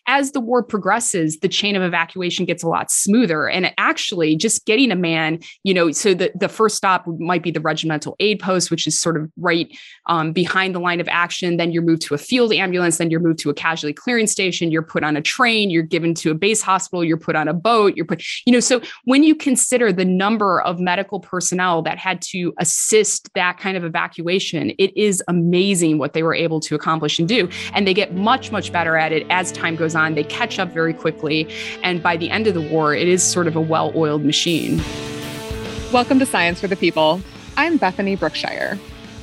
as the war progresses, the chain of evacuation gets a lot smoother. And actually just getting a man, so the first stop might be the regimental aid post, which is sort of right behind the line of action. Then you're moved to a field ambulance. Then you're moved to a casualty clearing station. You're put on a train. You're given to a base hospital. You're put on a boat. So when you consider the number of medical personnel that had to assist that kind of evacuation, it is amazing what they were able to accomplish and do. And they get much, much better at it as time goes on. They catch up very quickly. And by the end of the war, it is sort of a well-oiled machine. Welcome to Science for the People. I'm Bethany Brookshire.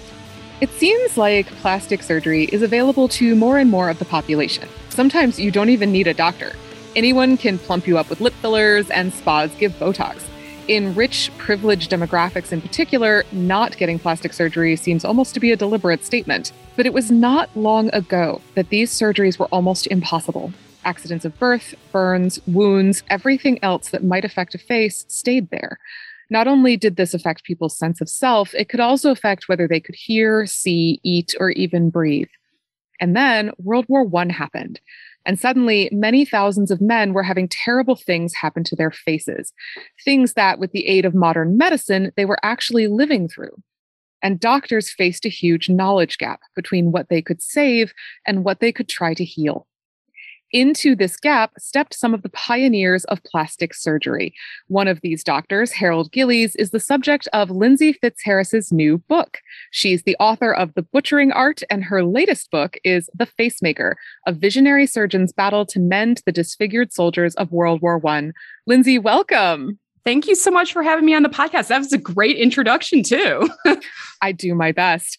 It seems like plastic surgery is available to more and more of the population. Sometimes you don't even need a doctor. Anyone can plump you up with lip fillers, and spas give Botox. In rich, privileged demographics in particular, not getting plastic surgery seems almost to be a deliberate statement. But it was not long ago that these surgeries were almost impossible. Accidents of birth, burns, wounds, everything else that might affect a face stayed there. Not only did this affect people's sense of self, it could also affect whether they could hear, see, eat, or even breathe. And then World War I happened. And suddenly, many thousands of men were having terrible things happen to their faces. Things that, with the aid of modern medicine, they were actually living through. And doctors faced a huge knowledge gap between what they could save and what they could try to heal. Into this gap stepped some of the pioneers of plastic surgery. One of these doctors, Harold Gillies, is the subject of Lindsay Fitzharris's new book. She's the author of The Butchering Art, and her latest book is The Facemaker, a visionary surgeon's battle to mend the disfigured soldiers of World War I. Lindsay, welcome. Thank you so much for having me on the podcast. That was a great introduction, too. I do my best.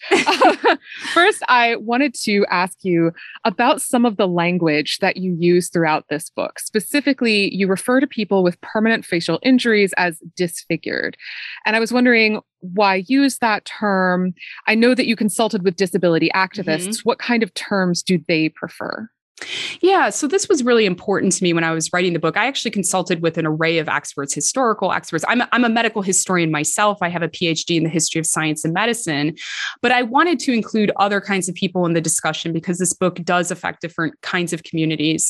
First, I wanted to ask you about some of the language that you use throughout this book. Specifically, you refer to people with permanent facial injuries as disfigured. And I was wondering why use that term. I know that you consulted with disability activists. Mm-hmm. What kind of terms do they prefer? Yeah, so this was really important to me when I was writing the book. I actually consulted with an array of experts, historical experts. I'm a medical historian myself. I have a PhD in the history of science and medicine, but I wanted to include other kinds of people in the discussion because this book does affect different kinds of communities.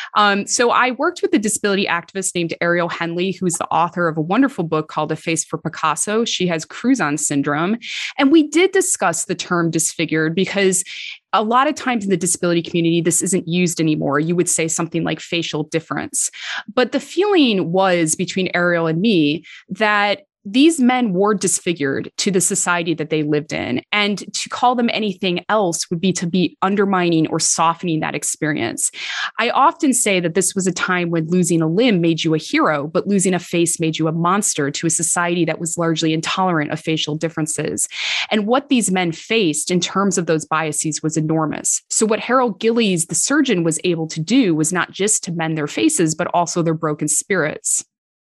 So I worked with a disability activist named Ariel Henley, who's the author of a wonderful book called A Face for Picasso. She has Crouzon syndrome. And we did discuss the term disfigured because a lot of times in the disability community, this isn't used anymore. You would say something like facial difference. But the feeling was between Ariel and me that these men were disfigured to the society that they lived in. And to call them anything else would be to be undermining or softening that experience. I often say that this was a time when losing a limb made you a hero, but losing a face made you a monster to a society that was largely intolerant of facial differences. And what these men faced in terms of those biases was enormous. So what Harold Gillies, the surgeon, was able to do was not just to mend their faces, but also their broken spirits.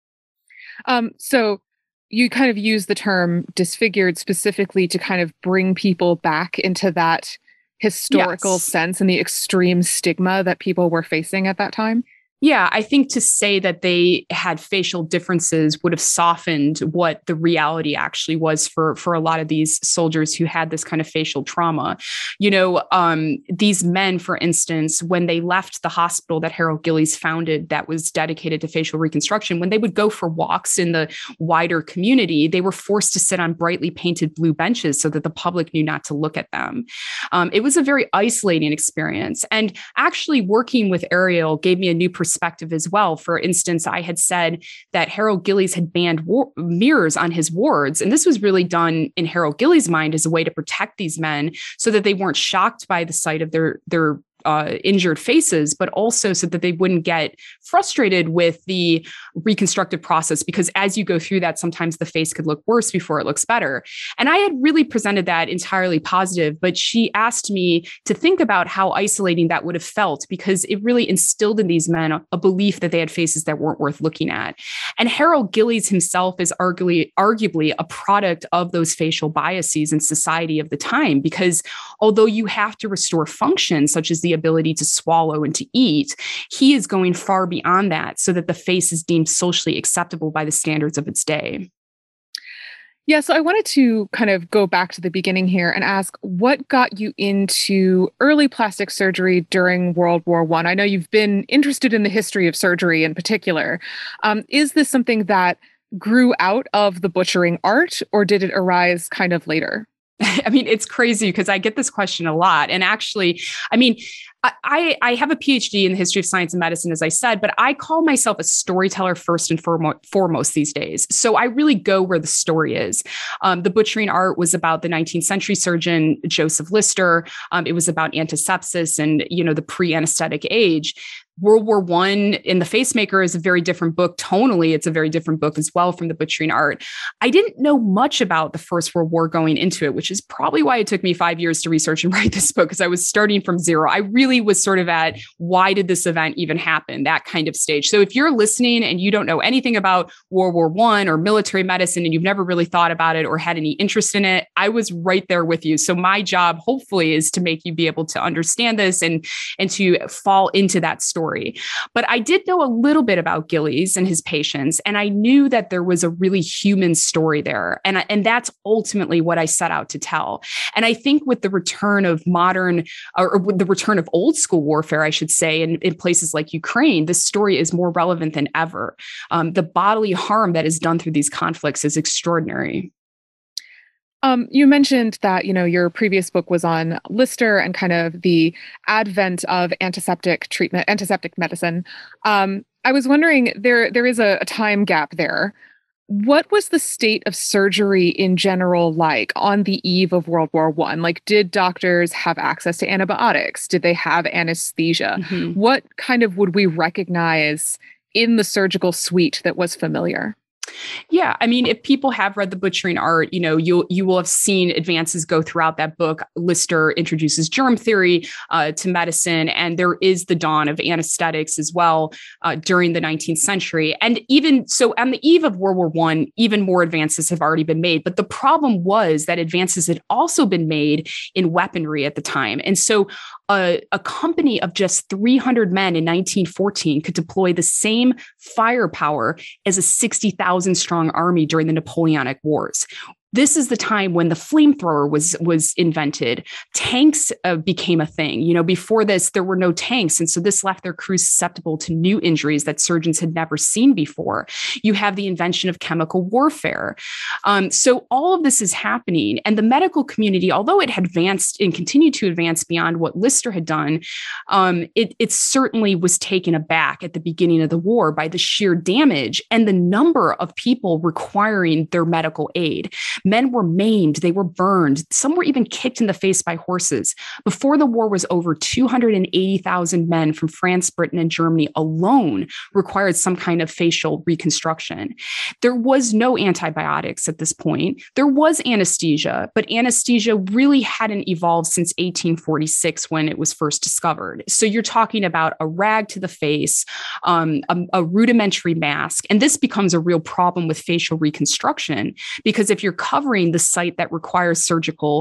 So you kind of use the term disfigured specifically to kind of bring people back into that historical sense and the extreme stigma that people were facing at that time. Yeah, I think to say that they had facial differences would have softened what the reality actually was for a lot of these soldiers who had this kind of facial trauma. These men, for instance, when they left the hospital that Harold Gillies founded that was dedicated to facial reconstruction, when they would go for walks in the wider community, they were forced to sit on brightly painted blue benches so that the public knew not to look at them. It was a very isolating experience. And actually working with Ariel gave me a new perspective as well. For instance, I had said that Harold Gillies had banned mirrors on his wards. And this was really done in Harold Gillies' mind as a way to protect these men so that they weren't shocked by the sight of their injured faces, but also so that they wouldn't get frustrated with the reconstructive process, because as you go through that, sometimes the face could look worse before it looks better. And I had really presented that entirely positive, but she asked me to think about how isolating that would have felt, because it really instilled in these men a belief that they had faces that weren't worth looking at. And Harold Gillies himself is arguably a product of those facial biases in society of the time, because although you have to restore function, such as the ability to swallow and to eat, he is going far beyond that so that the face is deemed socially acceptable by the standards of its day. Yeah, so I wanted to kind of go back to the beginning here and ask what got you into early plastic surgery during World War One? I know you've been interested in the history of surgery in particular. Is this something that grew out of the butchering art, or did it arise kind of later? I mean, it's crazy because I get this question a lot. And actually, I mean, I have a PhD in the history of science and medicine, as I said, but I call myself a storyteller first and foremost these days. So I really go where the story is. The butchering art was about the 19th century surgeon, Joseph Lister. It was about antisepsis and, the pre-anesthetic age. World War One in The Facemaker is a very different book. Tonally, it's a very different book as well from the butchering art. I didn't know much about the First World War going into it, which is probably why it took me 5 years to research and write this book, because I was starting from zero. I really was sort of at, why did this event even happen? That kind of stage. So if you're listening and you don't know anything about World War One or military medicine, and you've never really thought about it or had any interest in it, I was right there with you. So my job, hopefully, is to make you be able to understand this and to fall into that story. But I did know a little bit about Gillies and his patients, and I knew that there was a really human story there. And that's ultimately what I set out to tell. And I think with the return of modern, or with the return of old school warfare, I should say, in places like Ukraine, this story is more relevant than ever. The bodily harm that is done through these conflicts is extraordinary. You mentioned that, your previous book was on Lister and kind of the advent of antiseptic treatment, antiseptic medicine. I was wondering, there is a time gap there. What was the state of surgery in general like on the eve of World War One? Like, did doctors have access to antibiotics? Did they have anesthesia? Mm-hmm. What kind of would we recognize in the surgical suite that was familiar? Yeah, I mean, if people have read the butchering art, you will have seen advances go throughout that book. Lister introduces germ theory to medicine, and there is the dawn of anesthetics as well during the 19th century. And even so, on the eve of World War One, even more advances have already been made. But the problem was that advances had also been made in weaponry at the time, and so a company of just 300 men in 1914 could deploy the same firepower as a 60,000 strong army during the Napoleonic Wars. This is the time when the flamethrower was invented. Tanks became a thing. Before this, there were no tanks. And so this left their crews susceptible to new injuries that surgeons had never seen before. You have the invention of chemical warfare. So all of this is happening. And the medical community, although it had advanced and continued to advance beyond what Lister had done, it certainly was taken aback at the beginning of the war by the sheer damage and the number of people requiring their medical aid. Men were maimed, they were burned, some were even kicked in the face by horses. Before the war was over, 280,000 men from France, Britain, and Germany alone required some kind of facial reconstruction. There was no antibiotics at this point. There was anesthesia, but anesthesia really hadn't evolved since 1846 when it was first discovered. So you're talking about a rag to the face, a rudimentary mask, and this becomes a real problem with facial reconstruction, because if you're covering the site that requires surgical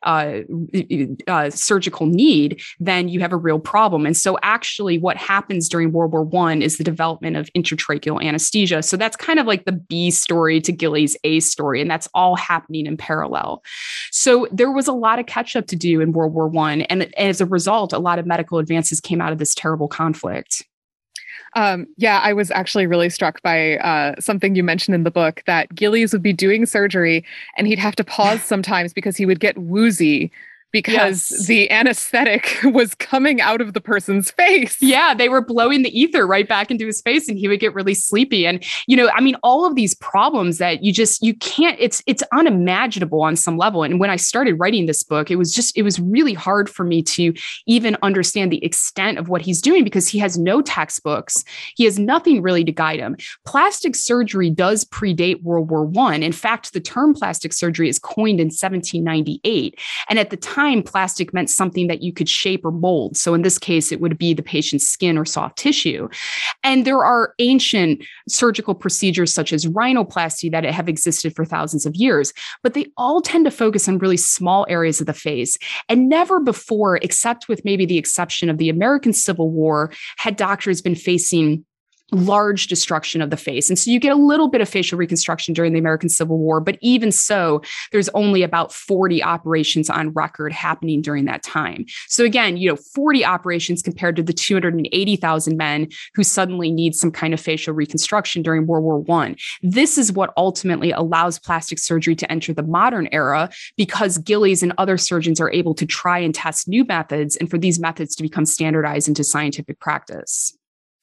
need, then you have a real problem. And so actually what happens during World War One is the development of intratracheal anesthesia. So that's kind of like the B story to Gillies' A story, and that's all happening in parallel. So there was a lot of catch up to do in World War One, and as a result, a lot of medical advances came out of this terrible conflict. Yeah, I was actually really struck by something you mentioned in the book, that Gillies would be doing surgery and he'd have to pause sometimes because he would get woozy because the anesthetic was coming out of the person's face. Yeah, they were blowing the ether right back into his face and he would get really sleepy. And, all of these problems that you can't, it's unimaginable on some level. And when I started writing this book, it was really hard for me to even understand the extent of what he's doing, because he has no textbooks. He has nothing really to guide him. Plastic surgery does predate World War I. In fact, the term plastic surgery is coined in 1798. And at the time, plastic meant something that you could shape or mold. So in this case, it would be the patient's skin or soft tissue. And there are ancient surgical procedures such as rhinoplasty that have existed for thousands of years, but they all tend to focus on really small areas of the face. And never before, except with maybe the exception of the American Civil War, had doctors been facing large destruction of the face. And so you get a little bit of facial reconstruction during the American Civil War, but even so, there's only about 40 operations on record happening during that time. So again, 40 operations compared to the 280,000 men who suddenly need some kind of facial reconstruction during World War I. This is what ultimately allows plastic surgery to enter the modern era, because Gillies and other surgeons are able to try and test new methods and for these methods to become standardized into scientific practice.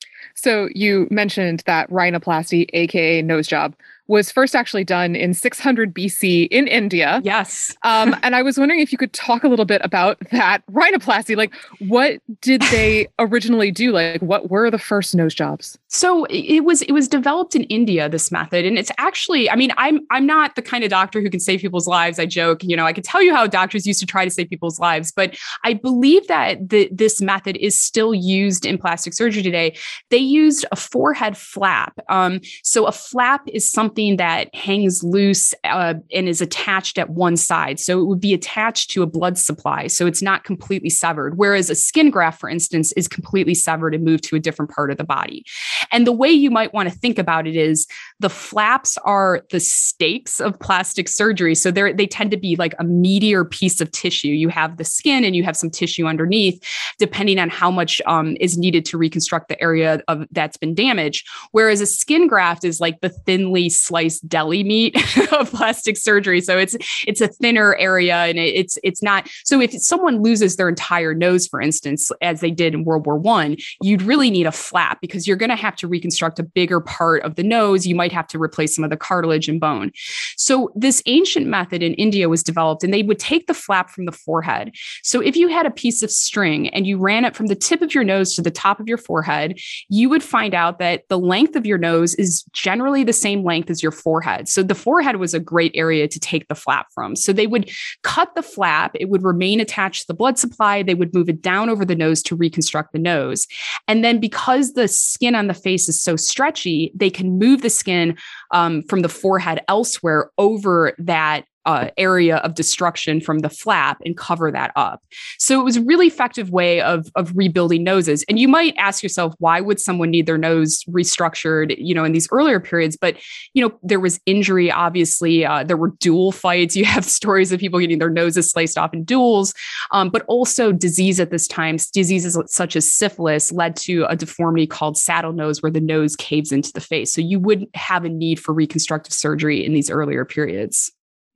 So you mentioned that rhinoplasty, aka nose job, was first actually done in 600 BC in India. Yes. And I was wondering if you could talk a little bit about that rhinoplasty. Like, what did they originally do? Like, what were the first nose jobs? So it was developed in India, this method. And it's actually, I'm not the kind of doctor who can save people's lives. I joke, I could tell you how doctors used to try to save people's lives, but I believe that this method is still used in plastic surgery today. They used a forehead flap. So a flap is something that hangs loose and is attached at one side. So it would be attached to a blood supply. So it's not completely severed. Whereas a skin graft, for instance, is completely severed and moved to a different part of the body. And the way you might want to think about it is the flaps are the stakes of plastic surgery. So they tend to be like a meatier piece of tissue. You have the skin and you have some tissue underneath, depending on how much is needed to reconstruct the area that's been damaged. Whereas a skin graft is like the thinly sliced deli meat of plastic surgery. So it's a thinner area, and it's not. So if someone loses their entire nose, for instance, as they did in World War I, you'd really need a flap because you're going to have to reconstruct a bigger part of the nose. You might have to replace some of the cartilage and bone. So this ancient method in India was developed, and they would take the flap from the forehead. So if you had a piece of string and you ran it from the tip of your nose to the top of your forehead, you would find out that the length of your nose is generally the same length as your forehead. So the forehead was a great area to take the flap from. So they would cut the flap. It would remain attached to the blood supply. They would move it down over the nose to reconstruct the nose. And then because the skin on the face is so stretchy, they can move the skin from the forehead elsewhere over that area of destruction from the flap and cover that up. So it was a really effective way of rebuilding noses. And you might ask yourself, why would someone need their nose restructured, in these earlier periods? But, there was injury, obviously. There were duel fights. You have stories of people getting their noses sliced off in duels, but also disease at this time. Diseases such as syphilis led to a deformity called saddle nose, where the nose caves into the face. So you wouldn't have a need for reconstructive surgery in these earlier periods.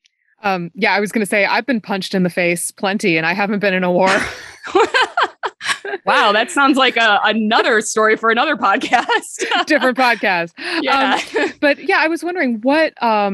I was going to say, I've been punched in the face plenty, and I haven't been in a war. Wow, that sounds like another story for another podcast. Different podcast. Yeah. But yeah, I was wondering what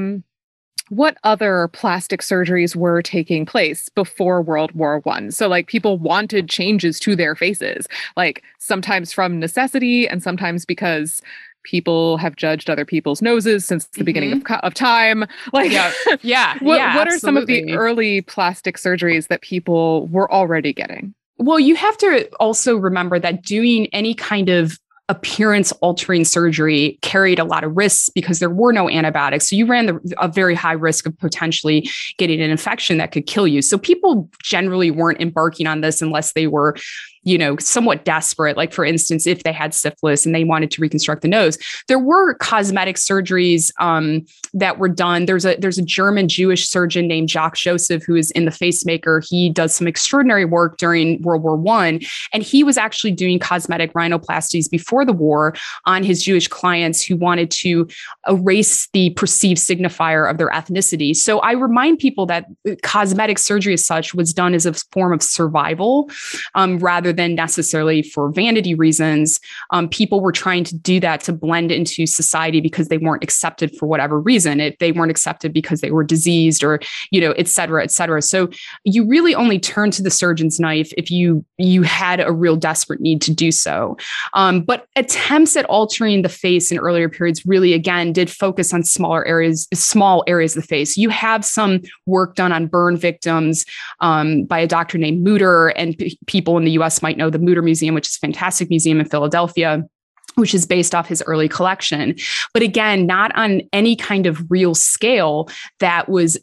other plastic surgeries were taking place before World War I. So like people wanted changes to their faces, like sometimes from necessity and sometimes because people have judged other people's noses since the beginning of time. Like, what are some of the early plastic surgeries that people were already getting? Well, you have to also remember that doing any kind of appearance altering surgery carried a lot of risks because there were no antibiotics. So you ran a very high risk of potentially getting an infection that could kill you. So people generally weren't embarking on this unless they were somewhat desperate. Like, for instance, if they had syphilis and they wanted to reconstruct the nose, there were cosmetic surgeries that were done. There's a German Jewish surgeon named Jacques Joseph who is in the Facemaker. He does some extraordinary work during World War I, and he was actually doing cosmetic rhinoplasties before the war on his Jewish clients who wanted to erase the perceived signifier of their ethnicity. So I remind people that cosmetic surgery as such was done as a form of survival rather than necessarily for vanity reasons. People were trying to do that to blend into society because they weren't accepted for whatever reason. They weren't accepted because they were diseased or, et cetera, et cetera. So you really only turn to the surgeon's knife if you had a real desperate need to do so. But attempts at altering the face in earlier periods really, again, did focus on small areas of the face. You have some work done on burn victims by a doctor named Mutter, and people in the US might know the Mutter Museum, which is a fantastic museum in Philadelphia, which is based off his early collection. But again, not on any kind of real scale that was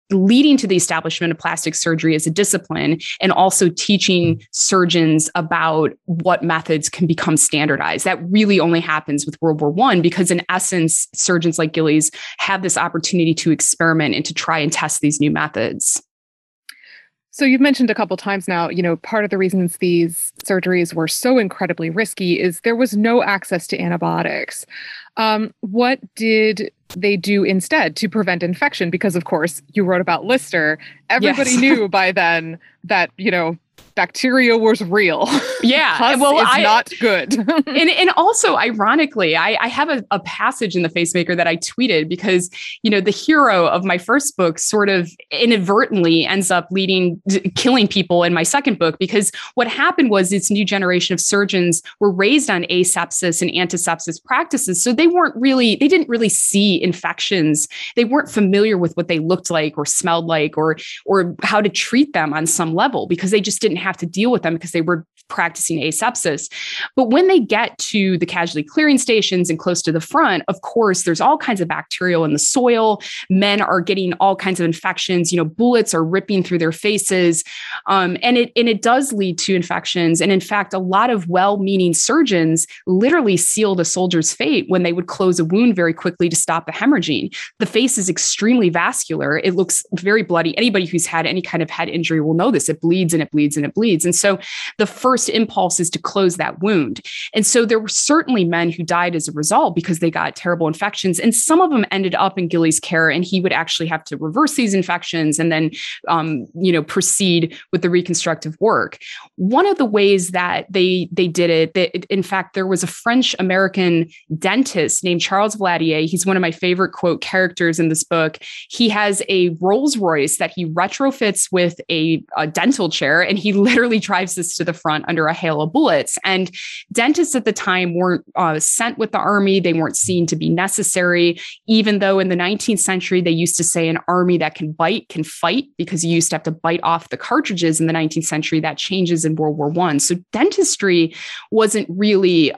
leading to the establishment of plastic surgery as a discipline, and also teaching surgeons about what methods can become standardized. That really only happens with World War I, because in essence, surgeons like Gillies have this opportunity to experiment and to try and test these new methods. So you've mentioned a couple times now, part of the reasons these surgeries were so incredibly risky is there was no access to antibiotics. What did they do instead to prevent infection? Because, of course, you wrote about Lister. Everybody knew by then that, bacteria was real. Yeah. Pus is not good. and also, ironically, I have a passage in the Facemaker that I tweeted because, the hero of my first book sort of inadvertently ends up killing people in my second book, because what happened was this new generation of surgeons were raised on asepsis and antisepsis practices. So they didn't really see infections. They weren't familiar with what they looked like or smelled like or how to treat them on some level, because they just didn't have to deal with them because they were practicing asepsis. But when they get to the casualty clearing stations and close to the front, of course, there's all kinds of bacterial in the soil. Men are getting all kinds of infections. Bullets are ripping through their faces. And it does lead to infections. And in fact, a lot of well-meaning surgeons literally sealed a soldier's fate when they would close a wound very quickly to stop the hemorrhaging. The face is extremely vascular. It looks very bloody. Anybody who's had any kind of head injury will know this. It bleeds and it bleeds and it bleeds. And so the first impulse is to close that wound. And so there were certainly men who died as a result because they got terrible infections. And some of them ended up in Gillies' care, and he would actually have to reverse these infections and then, proceed with the reconstructive work. One of the ways that they did it, in fact, there was a French-American dentist named Charles Valadier. He's one of my favorite, quote, characters in this book. He has a Rolls Royce that he retrofits with a dental chair, and he literally drives this to the front under a hail of bullets. And dentists at the time weren't sent with the army. They weren't seen to be necessary, even though in the 19th century, they used to say an army that can bite can fight, because you used to have to bite off the cartridges in the 19th century. That changes in World War I. So dentistry wasn't really,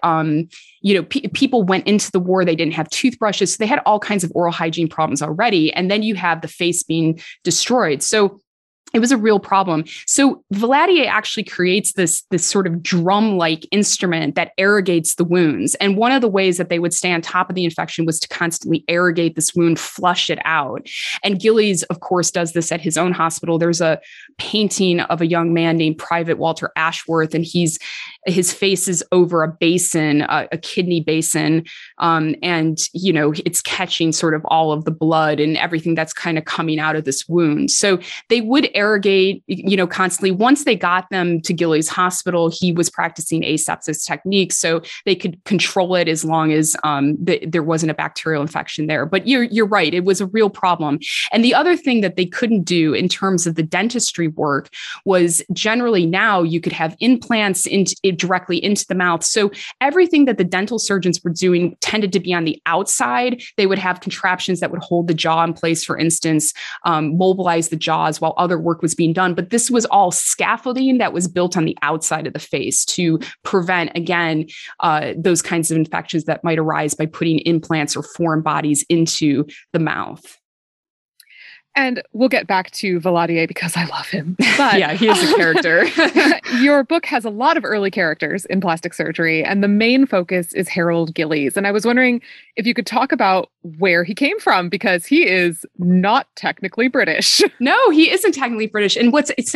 people went into the war. They didn't have toothbrushes. So they had all kinds of oral hygiene problems already. And then you have the face being destroyed. So it was a real problem. So Valadier actually creates this sort of drum-like instrument that irrigates the wounds. And one of the ways that they would stay on top of the infection was to constantly irrigate this wound, flush it out. And Gillies, of course, does this at his own hospital. There's a painting of a young man named Private Walter Ashworth, and his face is over a basin, a kidney basin. And, it's catching sort of all of the blood and everything that's kind of coming out of this wound. So they would irrigate, constantly. Once they got them to Gillies Hospital, he was practicing asepsis techniques, so they could control it as long as there wasn't a bacterial infection there. But you're right, it was a real problem. And the other thing that they couldn't do in terms of the dentistry work was generally now you could have implants directly into the mouth. So everything that the dental surgeons were doing tended to be on the outside. They would have contraptions that would hold the jaw in place, for instance, mobilize the jaws while other work was being done. But this was all scaffolding that was built on the outside of the face to prevent, again, those kinds of infections that might arise by putting implants or foreign bodies into the mouth. And we'll get back to Valadier because I love him. But yeah, he is a character. Your book has a lot of early characters in plastic surgery, and the main focus is Harold Gillies. And I was wondering if you could talk about where he came from, because he is not technically British. No, he isn't technically British. And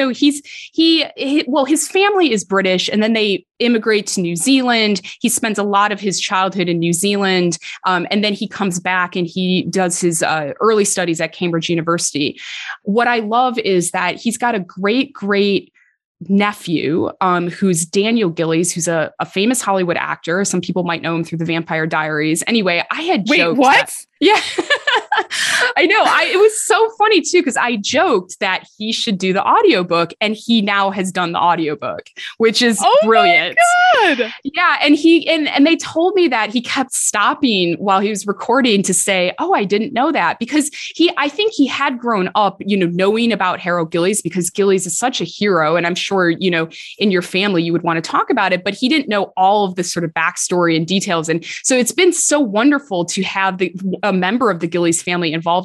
his family is British, and then they immigrate to New Zealand. He spends a lot of his childhood in New Zealand. And then he comes back and he does his early studies at Cambridge University. What I love is that he's got a great nephew, who's Daniel Gillies, who's a famous Hollywood actor. Some people might know him through The Vampire Diaries. Anyway, I had joked. Wait, what? Yeah. I know. It was so funny too, because I joked that he should do the audiobook, and he now has done the audiobook, which is brilliant. My God. Yeah. And they told me that he kept stopping while he was recording to say, "Oh, I didn't know that," because I think he had grown up, knowing about Harold Gillies, because Gillies is such a hero. And I'm sure, in your family, you would want to talk about it, but he didn't know all of this sort of backstory and details. And so it's been so wonderful to have a member of the Gillies family involved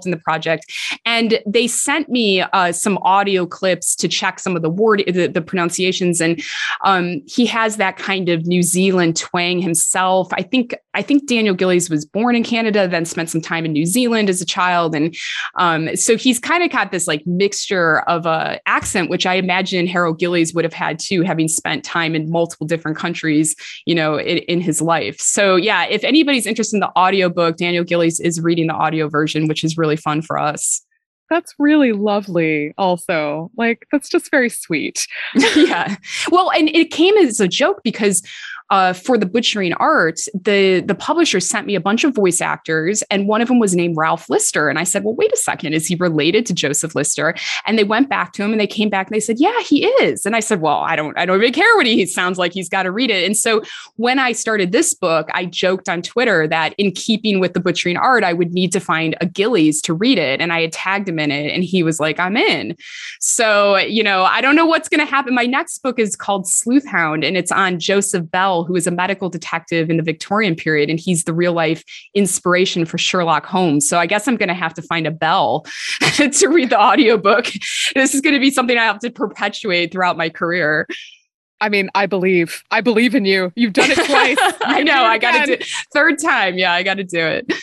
involved in the project. And they sent me some audio clips to check some of the pronunciations. And he has that kind of New Zealand twang himself. I think Daniel Gillies was born in Canada, then spent some time in New Zealand as a child. And so he's kind of got this like mixture of a accent, which I imagine Harold Gillies would have had too, having spent time in multiple different countries, in his life. So yeah, if anybody's interested in the audiobook, Daniel Gillies is reading the audio version, which is really fun for us. That's really lovely also. Like, that's just very sweet. Yeah. Well, and it came as a joke because for the Butchering Art, the publisher sent me a bunch of voice actors, and one of them was named Ralph Lister. And I said, well, wait a second, is he related to Joseph Lister? And they went back to him and they came back and they said, yeah, he is. And I said, well, I don't even care what he sounds like. He's got to read it. And so when I started this book, I joked on Twitter that in keeping with the Butchering Art, I would need to find a Gillies to read it. And I had tagged him in it and he was like, I'm in. So, I don't know what's going to happen. My next book is called Sleuth Hound, and it's on Joseph Bell, who is a medical detective in the Victorian period. And he's the real life inspiration for Sherlock Holmes. So I guess I'm going to have to find a Bell to read the audiobook. This is going to be something I have to perpetuate throughout my career. I mean, I believe in you. You've done it twice. I know. I got to do it. Third time. Yeah, I got to do it.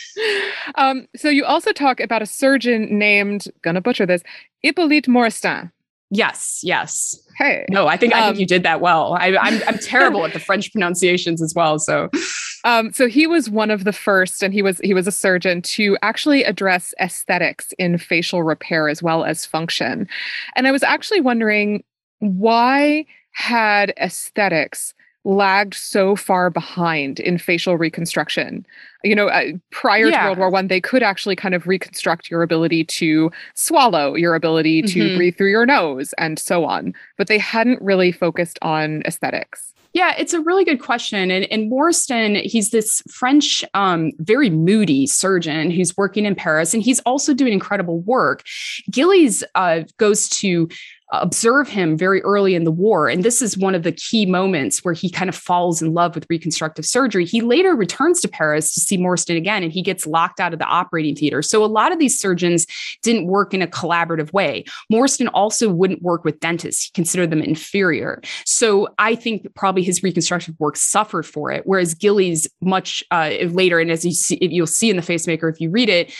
So you also talk about a surgeon named, gonna butcher this, Hippolyte Morestin. Yes. Hey. No, I think you did that well. I'm terrible at the French pronunciations as well. So he was one of the first, and he was a surgeon to actually address aesthetics in facial repair as well as function. And I was actually wondering, why had aesthetics lagged so far behind in facial reconstruction? Prior to World War I, they could actually kind of reconstruct your ability to swallow, your ability to breathe through your nose, and so on. But they hadn't really focused on aesthetics. Yeah, it's a really good question. And Morestin, he's this French, very moody surgeon who's working in Paris, and he's also doing incredible work. Gillies goes to observe him very early in the war. And this is one of the key moments where he kind of falls in love with reconstructive surgery. He later returns to Paris to see Morestin again, and he gets locked out of the operating theater. So a lot of these surgeons didn't work in a collaborative way. Morestin also wouldn't work with dentists. He considered them inferior. So I think probably his reconstructive work suffered for it, whereas Gillies much later, and as you'll see in The Facemaker if you read it,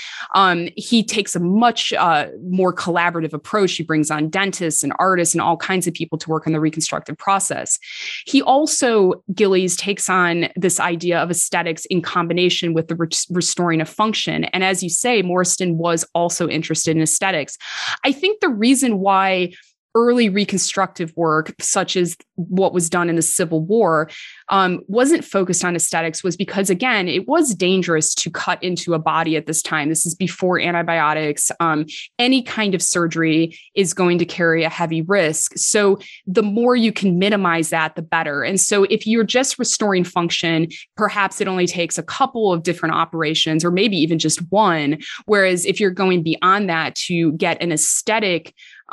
he takes a much more collaborative approach. He brings on dentists and artists and all kinds of people to work on the reconstructive process. He also, Gillies, takes on this idea of aesthetics in combination with the restoring of function. And as you say, Morestin was also interested in aesthetics. I think the reason why early reconstructive work, such as what was done in the Civil War, wasn't focused on aesthetics was because, again, it was dangerous to cut into a body at this time. This is before antibiotics. Any kind of surgery is going to carry a heavy risk. So the more you can minimize that, the better. And so if you're just restoring function, perhaps it only takes a couple of different operations or maybe even just one. Whereas if you're going beyond that to get an aesthetic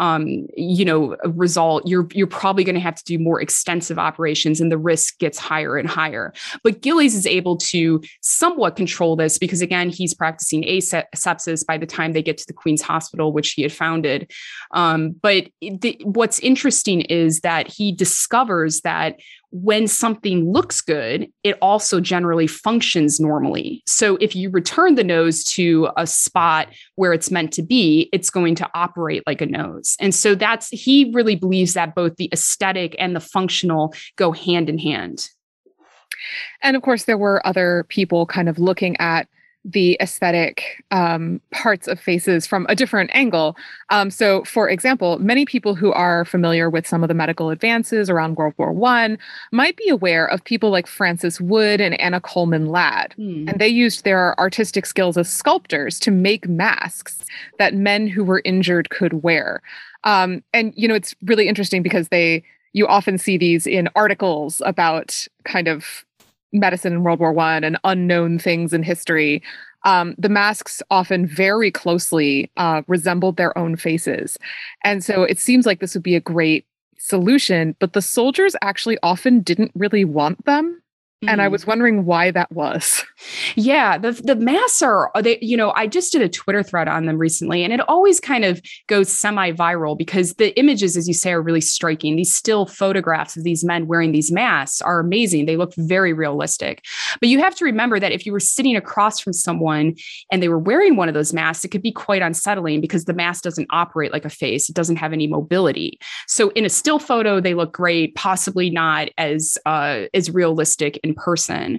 result, you're probably going to have to do more extensive operations and the risk gets higher and higher. But Gillies is able to somewhat control this because, again, he's practicing asepsis by the time they get to the Queen's Hospital, which he had founded. But what's interesting is that he discovers that when something looks good, it also generally functions normally. So if you return the nose to a spot where it's meant to be, it's going to operate like a nose. And so he really believes that both the aesthetic and the functional go hand in hand. And of course, there were other people kind of looking at the aesthetic parts of faces from a different angle. So, for example, many people who are familiar with some of the medical advances around World War I might be aware of people like Frances Wood and Anna Coleman Ladd. And they used their artistic skills as sculptors to make masks that men who were injured could wear. And, it's really interesting because you often see these in articles about kind of medicine in World War I and unknown things in history. The masks often very closely resembled their own faces. And so it seems like this would be a great solution, but the soldiers actually often didn't really want them. And I was wondering why that was. Yeah, the masks are they, I just did a Twitter thread on them recently, and it always kind of goes semi-viral because the images, as you say, are really striking. These still photographs of these men wearing these masks are amazing. They look very realistic. But you have to remember that if you were sitting across from someone and they were wearing one of those masks, it could be quite unsettling because the mask doesn't operate like a face. It doesn't have any mobility. So in a still photo, they look great, possibly not as realistic in person.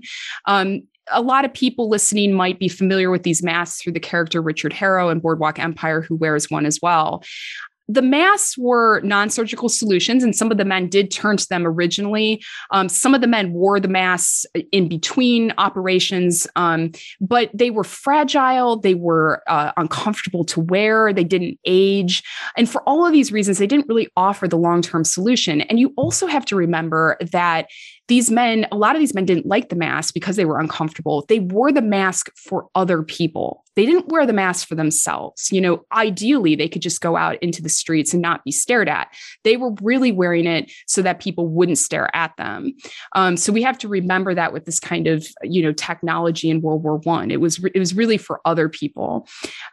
A lot of people listening might be familiar with these masks through the character Richard Harrow in Boardwalk Empire, who wears one as well. The masks were non-surgical solutions, and some of the men did turn to them originally. Some of the men wore the masks in between operations, but they were fragile. They were uncomfortable to wear. They didn't age. And for all of these reasons, they didn't really offer the long-term solution. And you also have to remember that a lot of these men didn't like the mask because they were uncomfortable. They wore the mask for other people. They didn't wear the mask for themselves. Ideally, they could just go out into the streets and not be stared at. They were really wearing it so that people wouldn't stare at them. So we have to remember that with this kind of, technology in World War I. It was really for other people.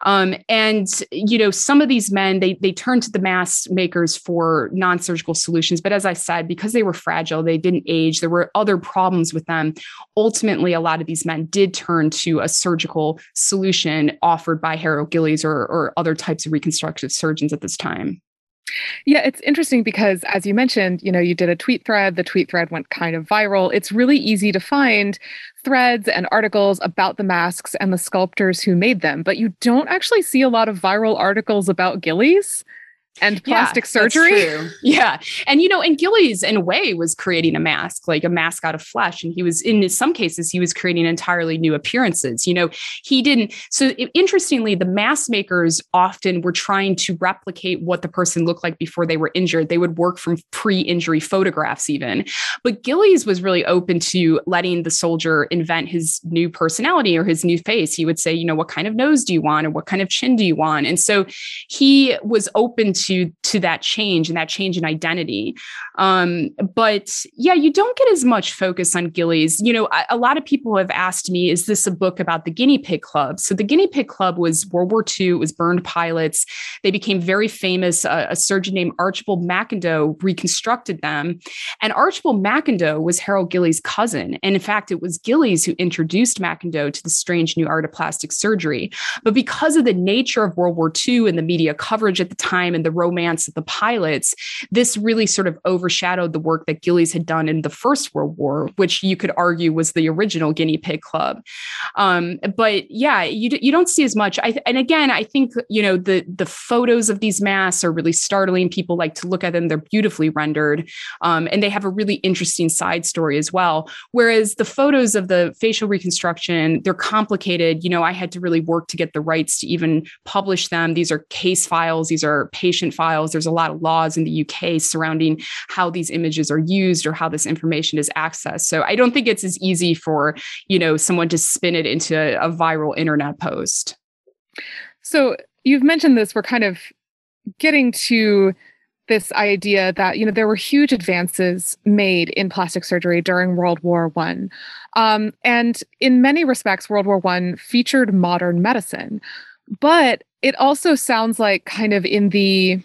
And some of these men, they turned to the mask makers for non-surgical solutions. But as I said, because they were fragile, they didn't age. There were other problems with them. Ultimately, a lot of these men did turn to a surgical solution offered by Harrow Gillies or other types of reconstructive surgeons at this time. Yeah, it's interesting because, as you mentioned, you did a tweet thread. The tweet thread went kind of viral. It's really easy to find threads and articles about the masks and the sculptors who made them, but you don't actually see a lot of viral articles about Gillies and plastic surgery. That's true. Yeah. And, and Gillies, in a way, was creating a mask, like a mask out of flesh. And he was, in some cases, he was creating entirely new appearances. He didn't. So interestingly, the mask makers often were trying to replicate what the person looked like before they were injured. They would work from pre-injury photographs even. But Gillies was really open to letting the soldier invent his new personality or his new face. He would say, what kind of nose do you want? Or what kind of chin do you want? And so he was open to that change and that change in identity. But yeah, you don't get as much focus on Gillies. A lot of people have asked me, is this a book about the Guinea Pig Club? So the Guinea Pig Club was World War II. It was burned pilots. They became very famous. A surgeon named Archibald McIndoe reconstructed them. And Archibald McIndoe was Harrow Gillies' cousin. And in fact, it was Gillies who introduced McIndoe to the strange new art of plastic surgery. But because of the nature of World War II and the media coverage at the time and the romance of the pilots, this really sort of overshadowed the work that Gillies had done in the First World War, which you could argue was the original Guinea Pig Club. But yeah, you don't see as much. And again, I think, the photos of these masks are really startling. People like to look at them. They're beautifully rendered. And they have a really interesting side story as well. Whereas the photos of the facial reconstruction, they're complicated. I had to really work to get the rights to even publish them. These are case files. These are patient files. There's a lot of laws in the UK surrounding how these images are used or how this information is accessed. So I don't think it's as easy for, someone to spin it into a viral internet post. So you've mentioned this. We're kind of getting to this idea that, there were huge advances made in plastic surgery during World War I. And in many respects, World War I featured modern medicine. But it also sounds like kind of in the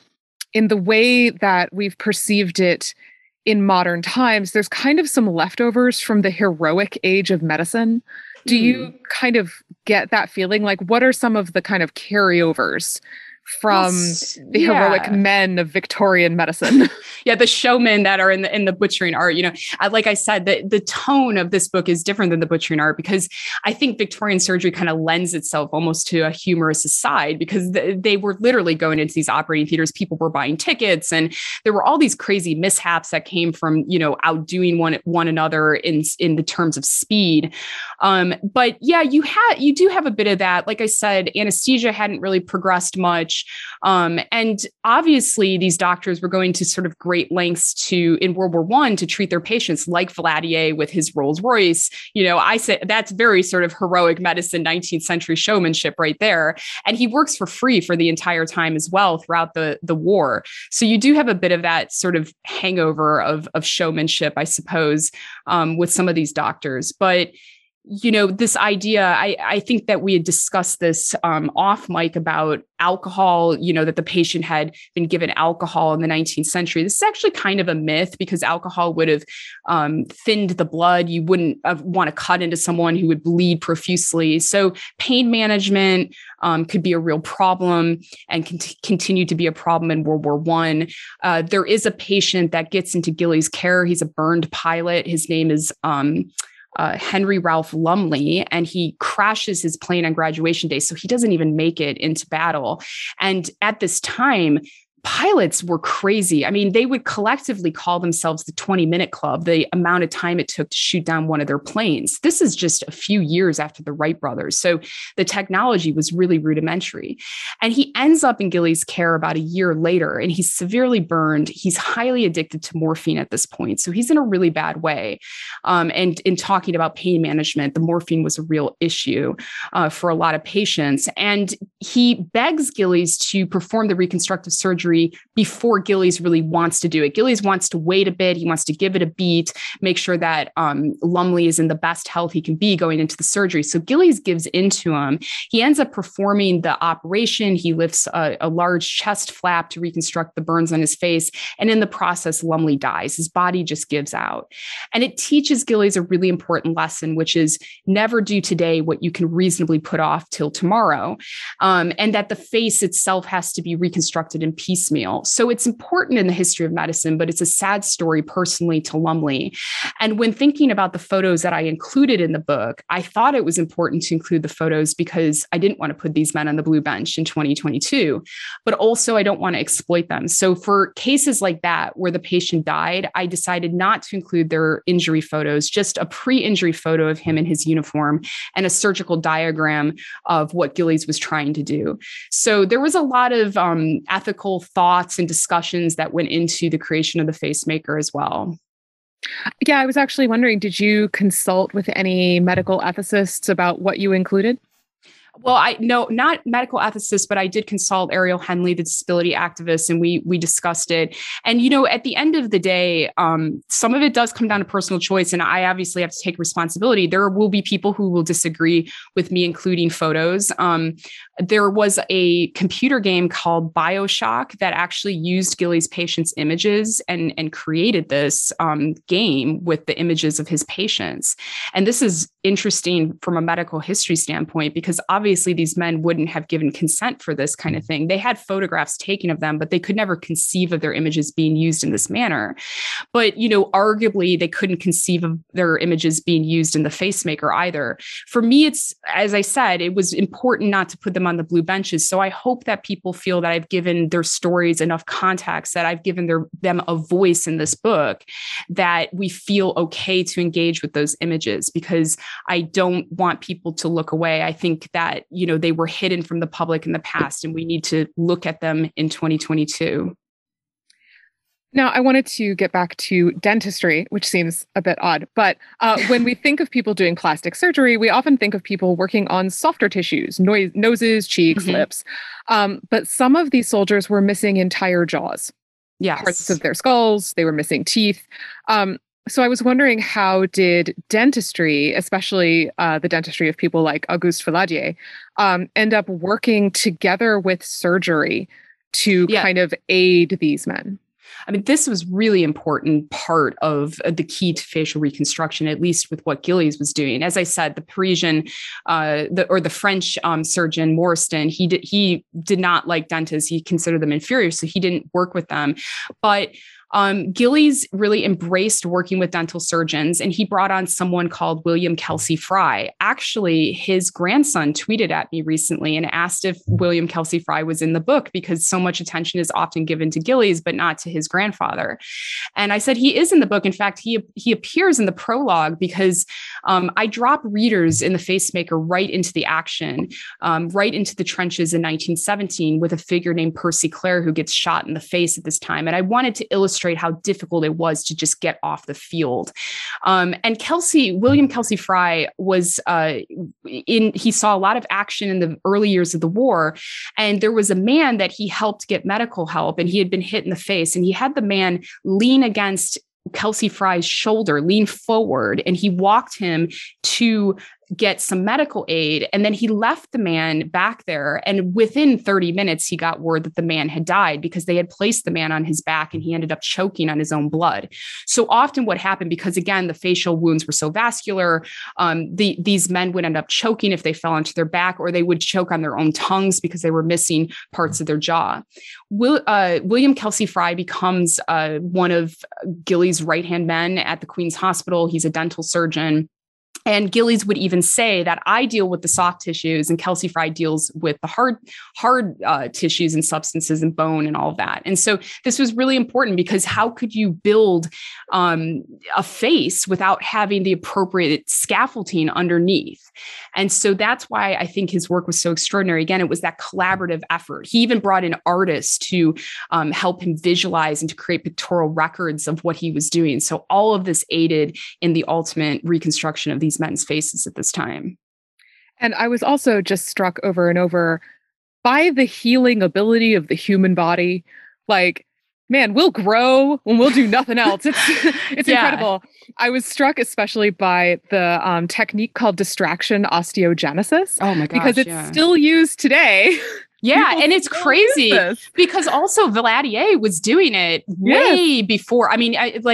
way that we've perceived it in modern times, there's kind of some leftovers from the heroic age of medicine. Do you kind of get that feeling? Like, what are some of the kind of carryovers from the heroic men of Victorian medicine? Yeah, the showmen that are in the butchering art. Like I said, the tone of this book is different than the butchering art because I think Victorian surgery kind of lends itself almost to a humorous aside because they were literally going into these operating theaters. People were buying tickets, and there were all these crazy mishaps that came from outdoing one another in the terms of speed. But yeah, you do have a bit of that. Like I said, anesthesia hadn't really progressed much. such. And obviously, these doctors were going to sort of great lengths in World War I to treat their patients, like Valadier with his Rolls Royce. I say that's very sort of heroic medicine, 19th century showmanship right there. And he works for free for the entire time as well throughout the war. So you do have a bit of that sort of hangover of showmanship, I suppose, with some of these doctors. But this idea, I think that we had discussed this off mic about alcohol, that the patient had been given alcohol in the 19th century. This is actually kind of a myth, because alcohol would have thinned the blood. You wouldn't want to cut into someone who would bleed profusely. So pain management could be a real problem and continue to be a problem in World War I. There is a patient that gets into Gilley's care. He's a burned pilot. His name is Henry Ralph Lumley, and he crashes his plane on graduation day. So he doesn't even make it into battle. And at this time, pilots were crazy. I mean, they would collectively call themselves the 20-minute club, the amount of time it took to shoot down one of their planes. This is just a few years after the Wright brothers. So the technology was really rudimentary. And he ends up in Gilley's care about a year later, and he's severely burned. He's highly addicted to morphine at this point. So he's in a really bad way. And in talking about pain management, the morphine was a real issue for a lot of patients. And he begs Gilley's to perform the reconstructive surgery before Gilley's really wants to do it. Gilley's wants to wait a bit. He wants to give it a beat, make sure that Lumley is in the best health he can be going into the surgery. So Gilley's gives into him. He ends up performing the operation. He lifts a large chest flap to reconstruct the burns on his face. And in the process, Lumley dies. His body just gives out. And it teaches Gilley's a really important lesson, which is never do today what you can reasonably put off till tomorrow. And that the face itself has to be reconstructed in piecemeal. So it's important in the history of medicine, but it's a sad story personally to Lumley. And when thinking about the photos that I included in the book, I thought it was important to include the photos because I didn't want to put these men on the blue bench in 2022, but also I don't want to exploit them. So for cases like that, where the patient died, I decided not to include their injury photos, just a pre-injury photo of him in his uniform and a surgical diagram of what Gilley's was trying to do. So there was a lot of ethical thoughts and discussions that went into the creation of the Facemaker as well. Yeah, I was actually wondering, did you consult with any medical ethicists about what you included? Well, not medical ethicists, but I did consult Ariel Henley, the disability activist, and we discussed it. And, at the end of the day, some of it does come down to personal choice, and I obviously have to take responsibility. There will be people who will disagree with me including photos. There was a computer game called BioShock that actually used Gilley's patients' images and created this game with the images of his patients. And this is interesting from a medical history standpoint, because obviously these men wouldn't have given consent for this kind of thing. They had photographs taken of them, but they could never conceive of their images being used in this manner. But, arguably they couldn't conceive of their images being used in the Facemaker either. For me, it's, as I said, it was important not to put them on the blue benches. So I hope that people feel that I've given their stories enough context, that I've given them a voice in this book, that we feel okay to engage with those images, because I don't want people to look away. I think that, they were hidden from the public in the past, and we need to look at them in 2022. Now, I wanted to get back to dentistry, which seems a bit odd, but when we think of people doing plastic surgery, we often think of people working on softer tissues, noses, cheeks, lips. But some of these soldiers were missing entire jaws. Yes. Parts of their skulls, they were missing teeth. So I was wondering, how did dentistry, especially the dentistry of people like Auguste Valadier, end up working together with surgery to kind of aid these men? I mean, this was really important part of the key to facial reconstruction, at least with what Gilley's was doing. As I said, the Parisian the French surgeon Moristan, he did not like dentists. He considered them inferior, so he didn't work with them. But Gillies really embraced working with dental surgeons, and he brought on someone called William Kelsey Fry. Actually, his grandson tweeted at me recently and asked if William Kelsey Fry was in the book, because so much attention is often given to Gillies, but not to his grandfather. And I said, he is in the book. In fact, he appears in the prologue, because I drop readers in The Facemaker right into the action, right into the trenches in 1917 with a figure named Percy Clare, who gets shot in the face at this time. And I wanted to illustrate how difficult it was to just get off the field. And William Kelsey Fry was he saw a lot of action in the early years of the war. And there was a man that he helped get medical help, and he had been hit in the face, and he had the man lean against Kelsey Fry's shoulder, lean forward, and he walked him to get some medical aid. And then he left the man back there. And within 30 minutes, he got word that the man had died, because they had placed the man on his back and he ended up choking on his own blood. So often what happened, because again, the facial wounds were so vascular, these men would end up choking if they fell onto their back, or they would choke on their own tongues because they were missing parts of their jaw. William Kelsey Fry becomes one of Gillies' right-hand men at the Queen's Hospital. He's a dental surgeon. And Gillies would even say that I deal with the soft tissues and Kelsey Fry deals with the hard tissues and substances and bone and all of that. And so this was really important, because how could you build a face without having the appropriate scaffolding underneath? And so that's why I think his work was so extraordinary. Again, it was that collaborative effort. He even brought in artists to help him visualize and to create pictorial records of what he was doing. So all of this aided in the ultimate reconstruction of these men's faces at this time. And I was also just struck over and over by the healing ability of the human body. Like, man, we'll grow when we'll do nothing else. It's incredible. I was struck especially by the technique called distraction osteogenesis. Oh my gosh, because it's still used today. Yeah, and it's crazy because also Valadier was doing it way before. I mean,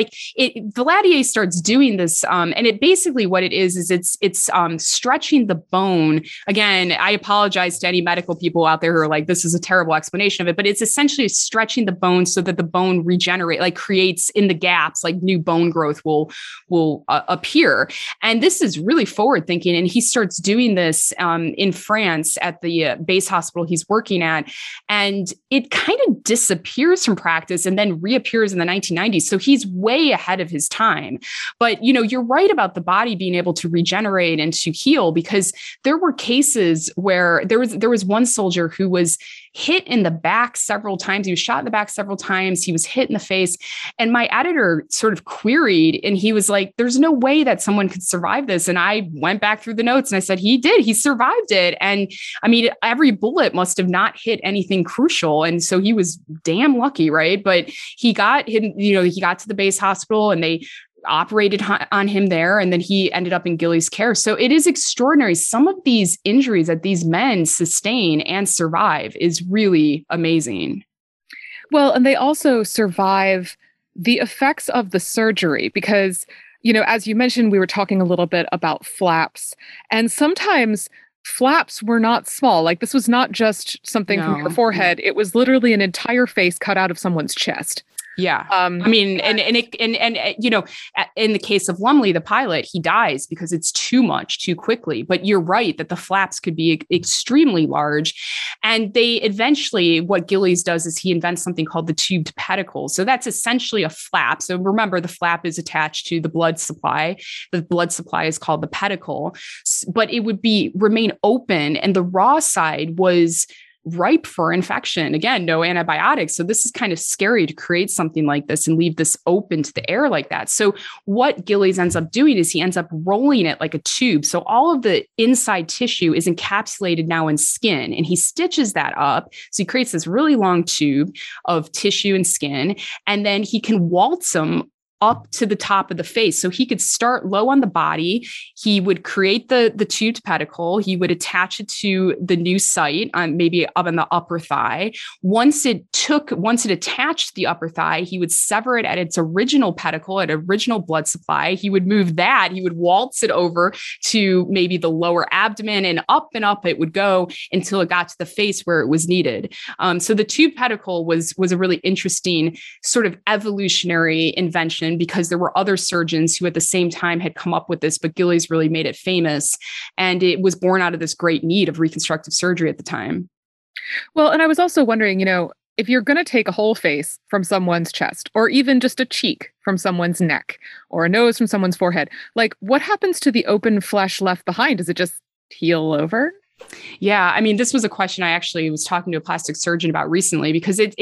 Valadier starts doing this, and it basically what it is it's stretching the bone. Again, I apologize to any medical people out there who are like, this is a terrible explanation of it, but it's essentially stretching the bone so that the bone regenerate, like creates in the gaps, like new bone growth will appear. And this is really forward thinking. And he starts doing this in France at the base hospital he's working at, and it kind of disappears from practice and then reappears in the 1990s. So he's way ahead of his time. But, you're right about the body being able to regenerate and to heal, because there were cases where there was one soldier who was hit in the back several times. He was shot in the back several times. He was hit in the face. And my editor sort of queried, and he was like, there's no way that someone could survive this. And I went back through the notes and I said, he did. He survived it. And I mean, every bullet must have not hit anything crucial. And so he was damn lucky, right? But he got hit, he got to the base hospital and they operated on him there, and then he ended up in Gillies' care. So it is extraordinary. Some of these injuries that these men sustain and survive is really amazing. Well, and they also survive the effects of the surgery because, as you mentioned, we were talking a little bit about flaps, and sometimes flaps were not small. Like, this was not just something from your forehead. It was literally an entire face cut out of someone's chest. Yeah. I mean, and in the case of Lumley, the pilot, he dies because it's too much too quickly. But you're right that the flaps could be extremely large. And they eventually, what Gillies does is he invents something called the tubed pedicle. So that's essentially a flap. So remember, the flap is attached to the blood supply. The blood supply is called the pedicle, but it would remain open. And the raw side was ripe for infection. Again, no antibiotics. So this is kind of scary to create something like this and leave this open to the air like that. So what Gillies ends up doing is he ends up rolling it like a tube. So all of the inside tissue is encapsulated now in skin, and he stitches that up. So he creates this really long tube of tissue and skin, and then he can waltz them up to the top of the face. So he could start low on the body. He would create the tubed pedicle. He would attach it to the new site, maybe up on the upper thigh. Once it attached the upper thigh, he would sever it at its original pedicle, at original blood supply. He would move that. He would waltz it over to maybe the lower abdomen, and up it would go until it got to the face where it was needed. So the tube pedicle was a really interesting sort of evolutionary invention, because there were other surgeons who at the same time had come up with this, but Gillies really made it famous. And it was born out of this great need of reconstructive surgery at the time. Well, and I was also wondering, if you're going to take a whole face from someone's chest, or even just a cheek from someone's neck, or a nose from someone's forehead, like what happens to the open flesh left behind? Does it just heal over? Yeah, I mean, this was a question I actually was talking to a plastic surgeon about recently, because it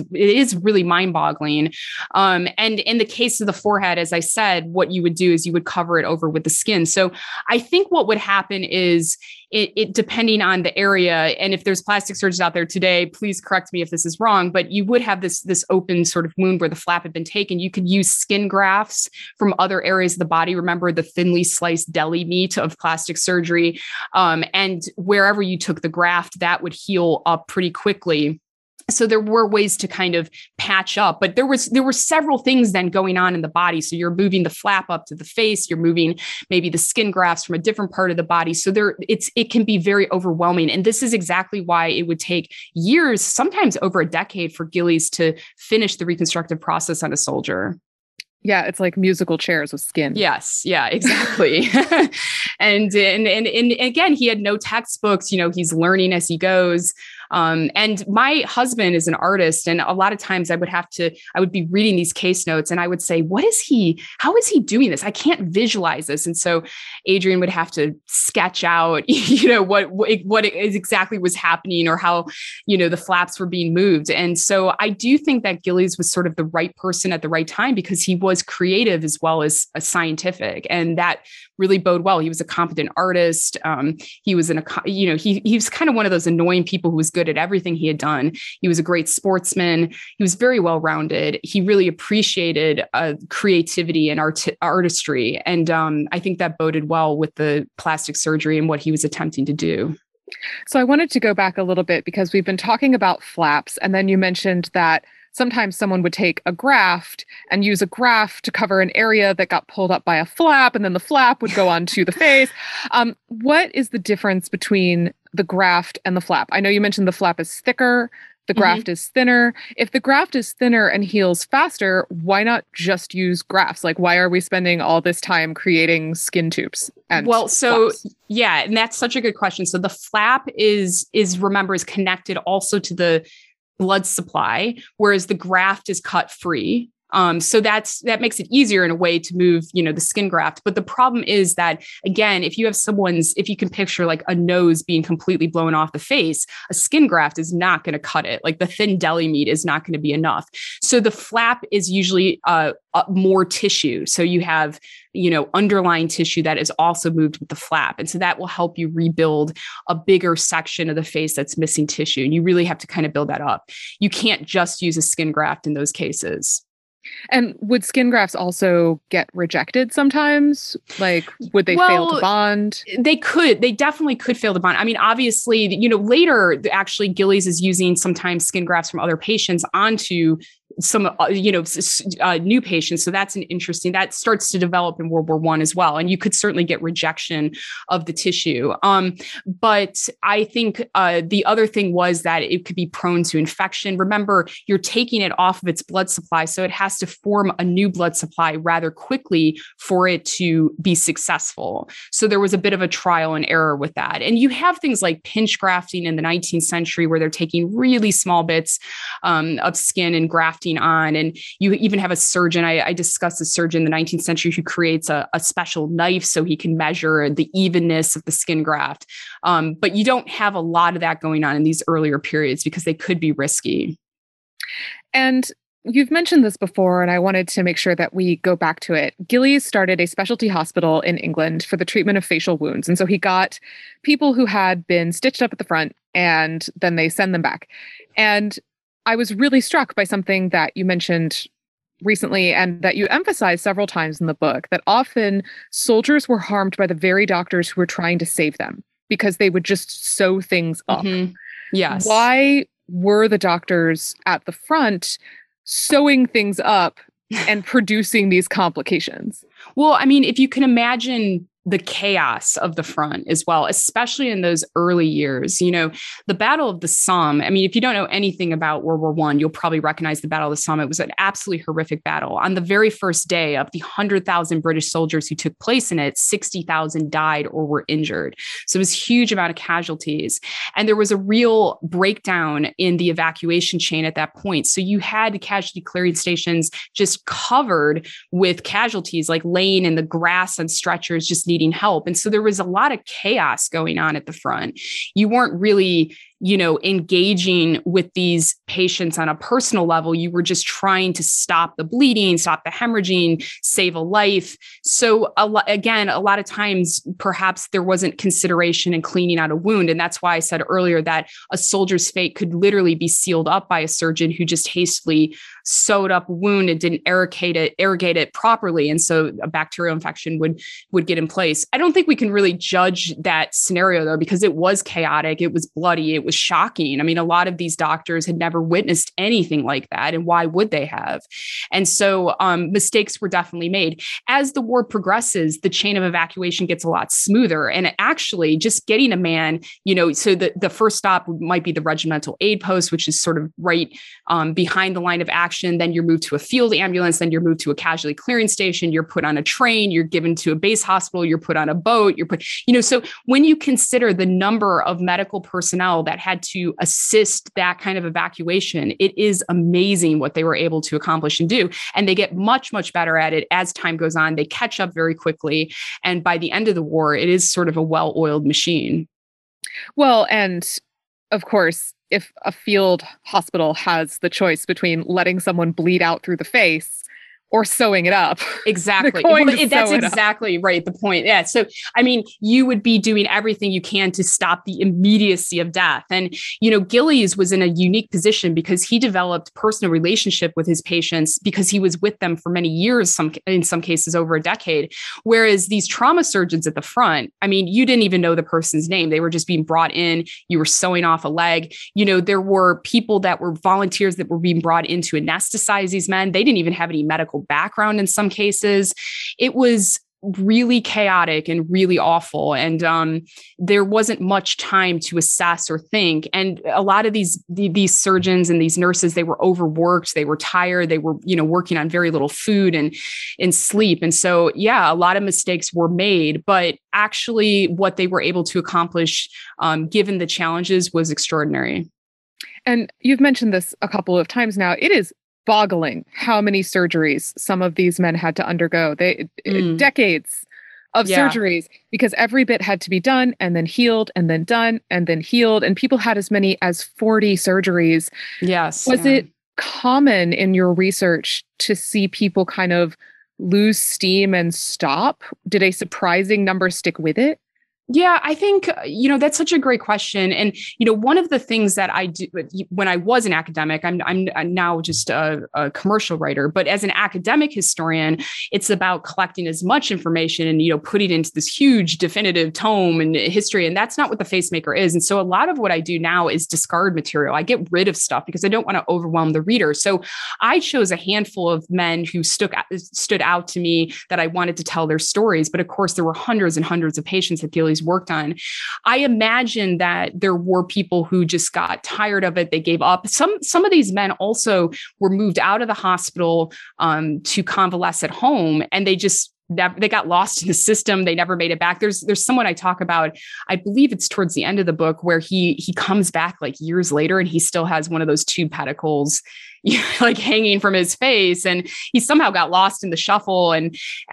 is really mind-boggling. And in the case of the forehead, as I said, what you would do is you would cover it over with the skin. So I think what would happen is it depending on the area, and if there's plastic surgeons out there today, please correct me if this is wrong, but you would have this open sort of wound where the flap had been taken. You could use skin grafts from other areas of the body. Remember the thinly sliced deli meat of plastic surgery, and wherever you took the graft, that would heal up pretty quickly. So there were ways to kind of patch up, but there were several things then going on in the body. So you're moving the flap up to the face, you're moving maybe the skin grafts from a different part of the body. So it can be very overwhelming. And this is exactly why it would take years, sometimes over a decade, for Gillies to finish the reconstructive process on a soldier. Yeah, it's like musical chairs with skin. Yes, yeah, exactly. and again, he had no textbooks. He's learning as he goes. And my husband is an artist, and a lot of times I would be reading these case notes, and I would say, how is he doing this? I can't visualize this. And so Adrian would have to sketch out, what exactly was happening, or how, the flaps were being moved. And so I do think that Gillies was sort of the right person at the right time, because he was creative as well as a scientific, and that really bode well. He was a competent artist. He was he was kind of one of those annoying people who was good at everything he had done. He was a great sportsman. He was very well-rounded. He really appreciated creativity and artistry. And I think that boded well with the plastic surgery and what he was attempting to do. So I wanted to go back a little bit, because we've been talking about flaps, and then you mentioned that sometimes someone would take a graft and use a graft to cover an area that got pulled up by a flap, and then the flap would go onto the face. What is the difference between the graft and the flap? I know you mentioned the flap is thicker, the graft is thinner. If the graft is thinner and heals faster, why not just use grafts? Like, why are we spending all this time creating skin tubes? And flaps? Yeah, and that's such a good question. So the flap is connected also to the blood supply, whereas the graft is cut free. So that makes it easier in a way to move, the skin graft. But the problem is that, again, if you can picture like a nose being completely blown off the face, a skin graft is not going to cut it. Like the thin deli meat is not going to be enough. So the flap is usually more tissue. So you have, underlying tissue that is also moved with the flap. And so that will help you rebuild a bigger section of the face that's missing tissue. And you really have to kind of build that up. You can't just use a skin graft in those cases. And would skin grafts also get rejected sometimes? Like, would they fail to bond? They could. They definitely could fail to bond. I mean, obviously, later, actually, Gillies is using sometimes skin grafts from other patients onto some, new patients. So that's that starts to develop in World War I as well. And you could certainly get rejection of the tissue. But I think the other thing was that it could be prone to infection. Remember, you're taking it off of its blood supply. So it has to form a new blood supply rather quickly for it to be successful. So there was a bit of a trial and error with that. And you have things like pinch grafting in the 19th century, where they're taking really small bits of skin and grafting on. And you even have a surgeon, I discussed a surgeon in the 19th century who creates a special knife so he can measure the evenness of the skin graft. But you don't have a lot of that going on in these earlier periods, because they could be risky. And you've mentioned this before, and I wanted to make sure that we go back to it. Gillies started a specialty hospital in England for the treatment of facial wounds. And so he got people who had been stitched up at the front, and then they send them back. And I was really struck by something that you mentioned recently, and that you emphasize several times in the book, that often soldiers were harmed by the very doctors who were trying to save them because they would just sew things up. Mm-hmm. Yes. Why were the doctors at the front sewing things up and producing these complications? Well, I mean, if you can imagine the chaos of the front as well, especially in those early years, the Battle of the Somme. I mean, if you don't know anything about World War I, you'll probably recognize the Battle of the Somme. It was an absolutely horrific battle. On the very first day of the 100,000 British soldiers who took place in it, 60,000 died or were injured. So it was a huge amount of casualties. And there was a real breakdown in the evacuation chain at that point. So you had casualty clearing stations just covered with casualties, like laying in the grass on stretchers, just needing help. And so there was a lot of chaos going on at the front. You weren't really, engaging with these patients on a personal level. You were just trying to stop the bleeding, stop the hemorrhaging, save a life. So a lot of times, perhaps there wasn't consideration in cleaning out a wound. And that's why I said earlier that a soldier's fate could literally be sealed up by a surgeon who just hastily sewed up a wound and didn't irrigate it properly. And so a bacterial infection would get in place. I don't think we can really judge that scenario though, because it was chaotic. It was bloody. It was shocking. I mean, a lot of these doctors had never witnessed anything like that. And why would they have? And so mistakes were definitely made. As the war progresses, the chain of evacuation gets a lot smoother. And actually just getting a man, so the first stop might be the regimental aid post, which is sort of right behind the line of action. Then you're moved to a field ambulance. Then you're moved to a casualty clearing station. You're put on a train. You're given to a base hospital. You're put on a boat. So when you consider the number of medical personnel that had to assist that kind of evacuation, it is amazing what they were able to accomplish and do. And they get much, much better at it as time goes on. They catch up very quickly. And by the end of the war, it is sort of a well-oiled machine. Well, and of course, if a field hospital has the choice between letting someone bleed out through the face or sewing it up. Exactly. That's exactly right. The point. Yeah. So, I mean, you would be doing everything you can to stop the immediacy of death. And, Gillies was in a unique position because he developed personal relationship with his patients because he was with them for many years, in some cases over a decade. Whereas these trauma surgeons at the front, I mean, you didn't even know the person's name. They were just being brought in. You were sewing off a leg. There were people that were volunteers that were being brought in to anesthetize these men. They didn't even have any medical background in some cases. It was really chaotic and really awful. And there wasn't much time to assess or think. And a lot of these surgeons and these nurses, they were overworked, they were tired, they were, working on very little food and sleep. And so, yeah, a lot of mistakes were made, but actually what they were able to accomplish, given the challenges, was extraordinary. And you've mentioned this a couple of times now. It is boggling how many surgeries some of these men had to undergo. Decades of surgeries, because every bit had to be done and then healed and then done and then healed. And people had as many as 40 surgeries. Yes. Was it common in your research to see people kind of lose steam and stop? Did a surprising number stick with it? Yeah, I think, that's such a great question. And, one of the things that I do when I was an academic, I'm now just a commercial writer, but as an academic historian, it's about collecting as much information and, putting it into this huge definitive tome and history. And that's not what the Facemaker is. And so a lot of what I do now is discard material. I get rid of stuff because I don't want to overwhelm the reader. So I chose a handful of men who stood out to me that I wanted to tell their stories. But of course, there were hundreds and hundreds of patients that Gillies worked on. I imagine that there were people who just got tired of it. They gave up. Some of these men also were moved out of the hospital to convalesce at home, and they got lost in the system. They never made it back. There's someone I talk about, I believe it's towards the end of the book, where he comes back like years later and he still has one of those tube pedicles like hanging from his face, and he somehow got lost in the shuffle. And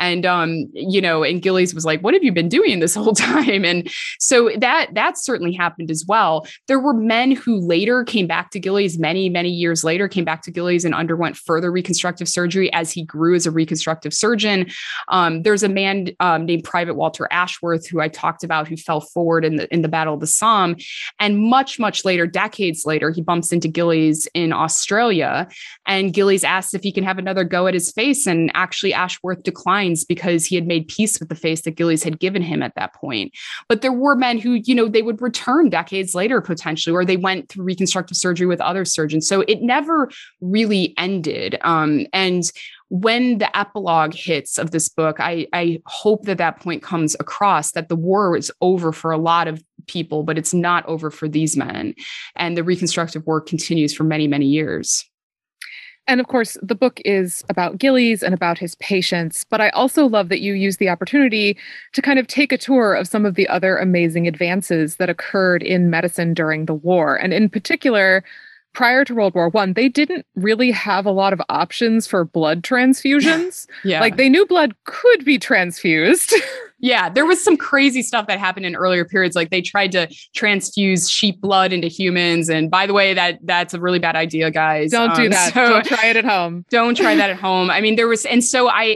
Gillies was like, "What have you been doing this whole time?" And so that certainly happened as well. There were men who later came back to Gillies, many, many years later, came back to Gillies and underwent further reconstructive surgery as he grew as a reconstructive surgeon. There's a man named Private Walter Ashworth, who I talked about, who fell forward in the Battle of the Somme. And much, much later, decades later, he bumps into Gillies in Australia, and Gillies asks if he can have another go at his face. And actually, Ashworth declines because he had made peace with the face that Gillies had given him at that point. But there were men who, they would return decades later, potentially, or they went through reconstructive surgery with other surgeons. So it never really ended. And when the epilogue hits of this book, I hope that point comes across, that the war is over for a lot of people, but it's not over for these men. And the reconstructive work continues for many, many years. And of course, the book is about Gillies and about his patients, but I also love that you use the opportunity to kind of take a tour of some of the other amazing advances that occurred in medicine during the war. And in particular, prior to World War I, they didn't really have a lot of options for blood transfusions. Yeah. Like, they knew blood could be transfused. Yeah, there was some crazy stuff that happened in earlier periods. Like, they tried to transfuse sheep blood into humans. And by the way, that's a really bad idea, guys. Don't do that. So don't try it at home. Don't try that at home. I mean, and so I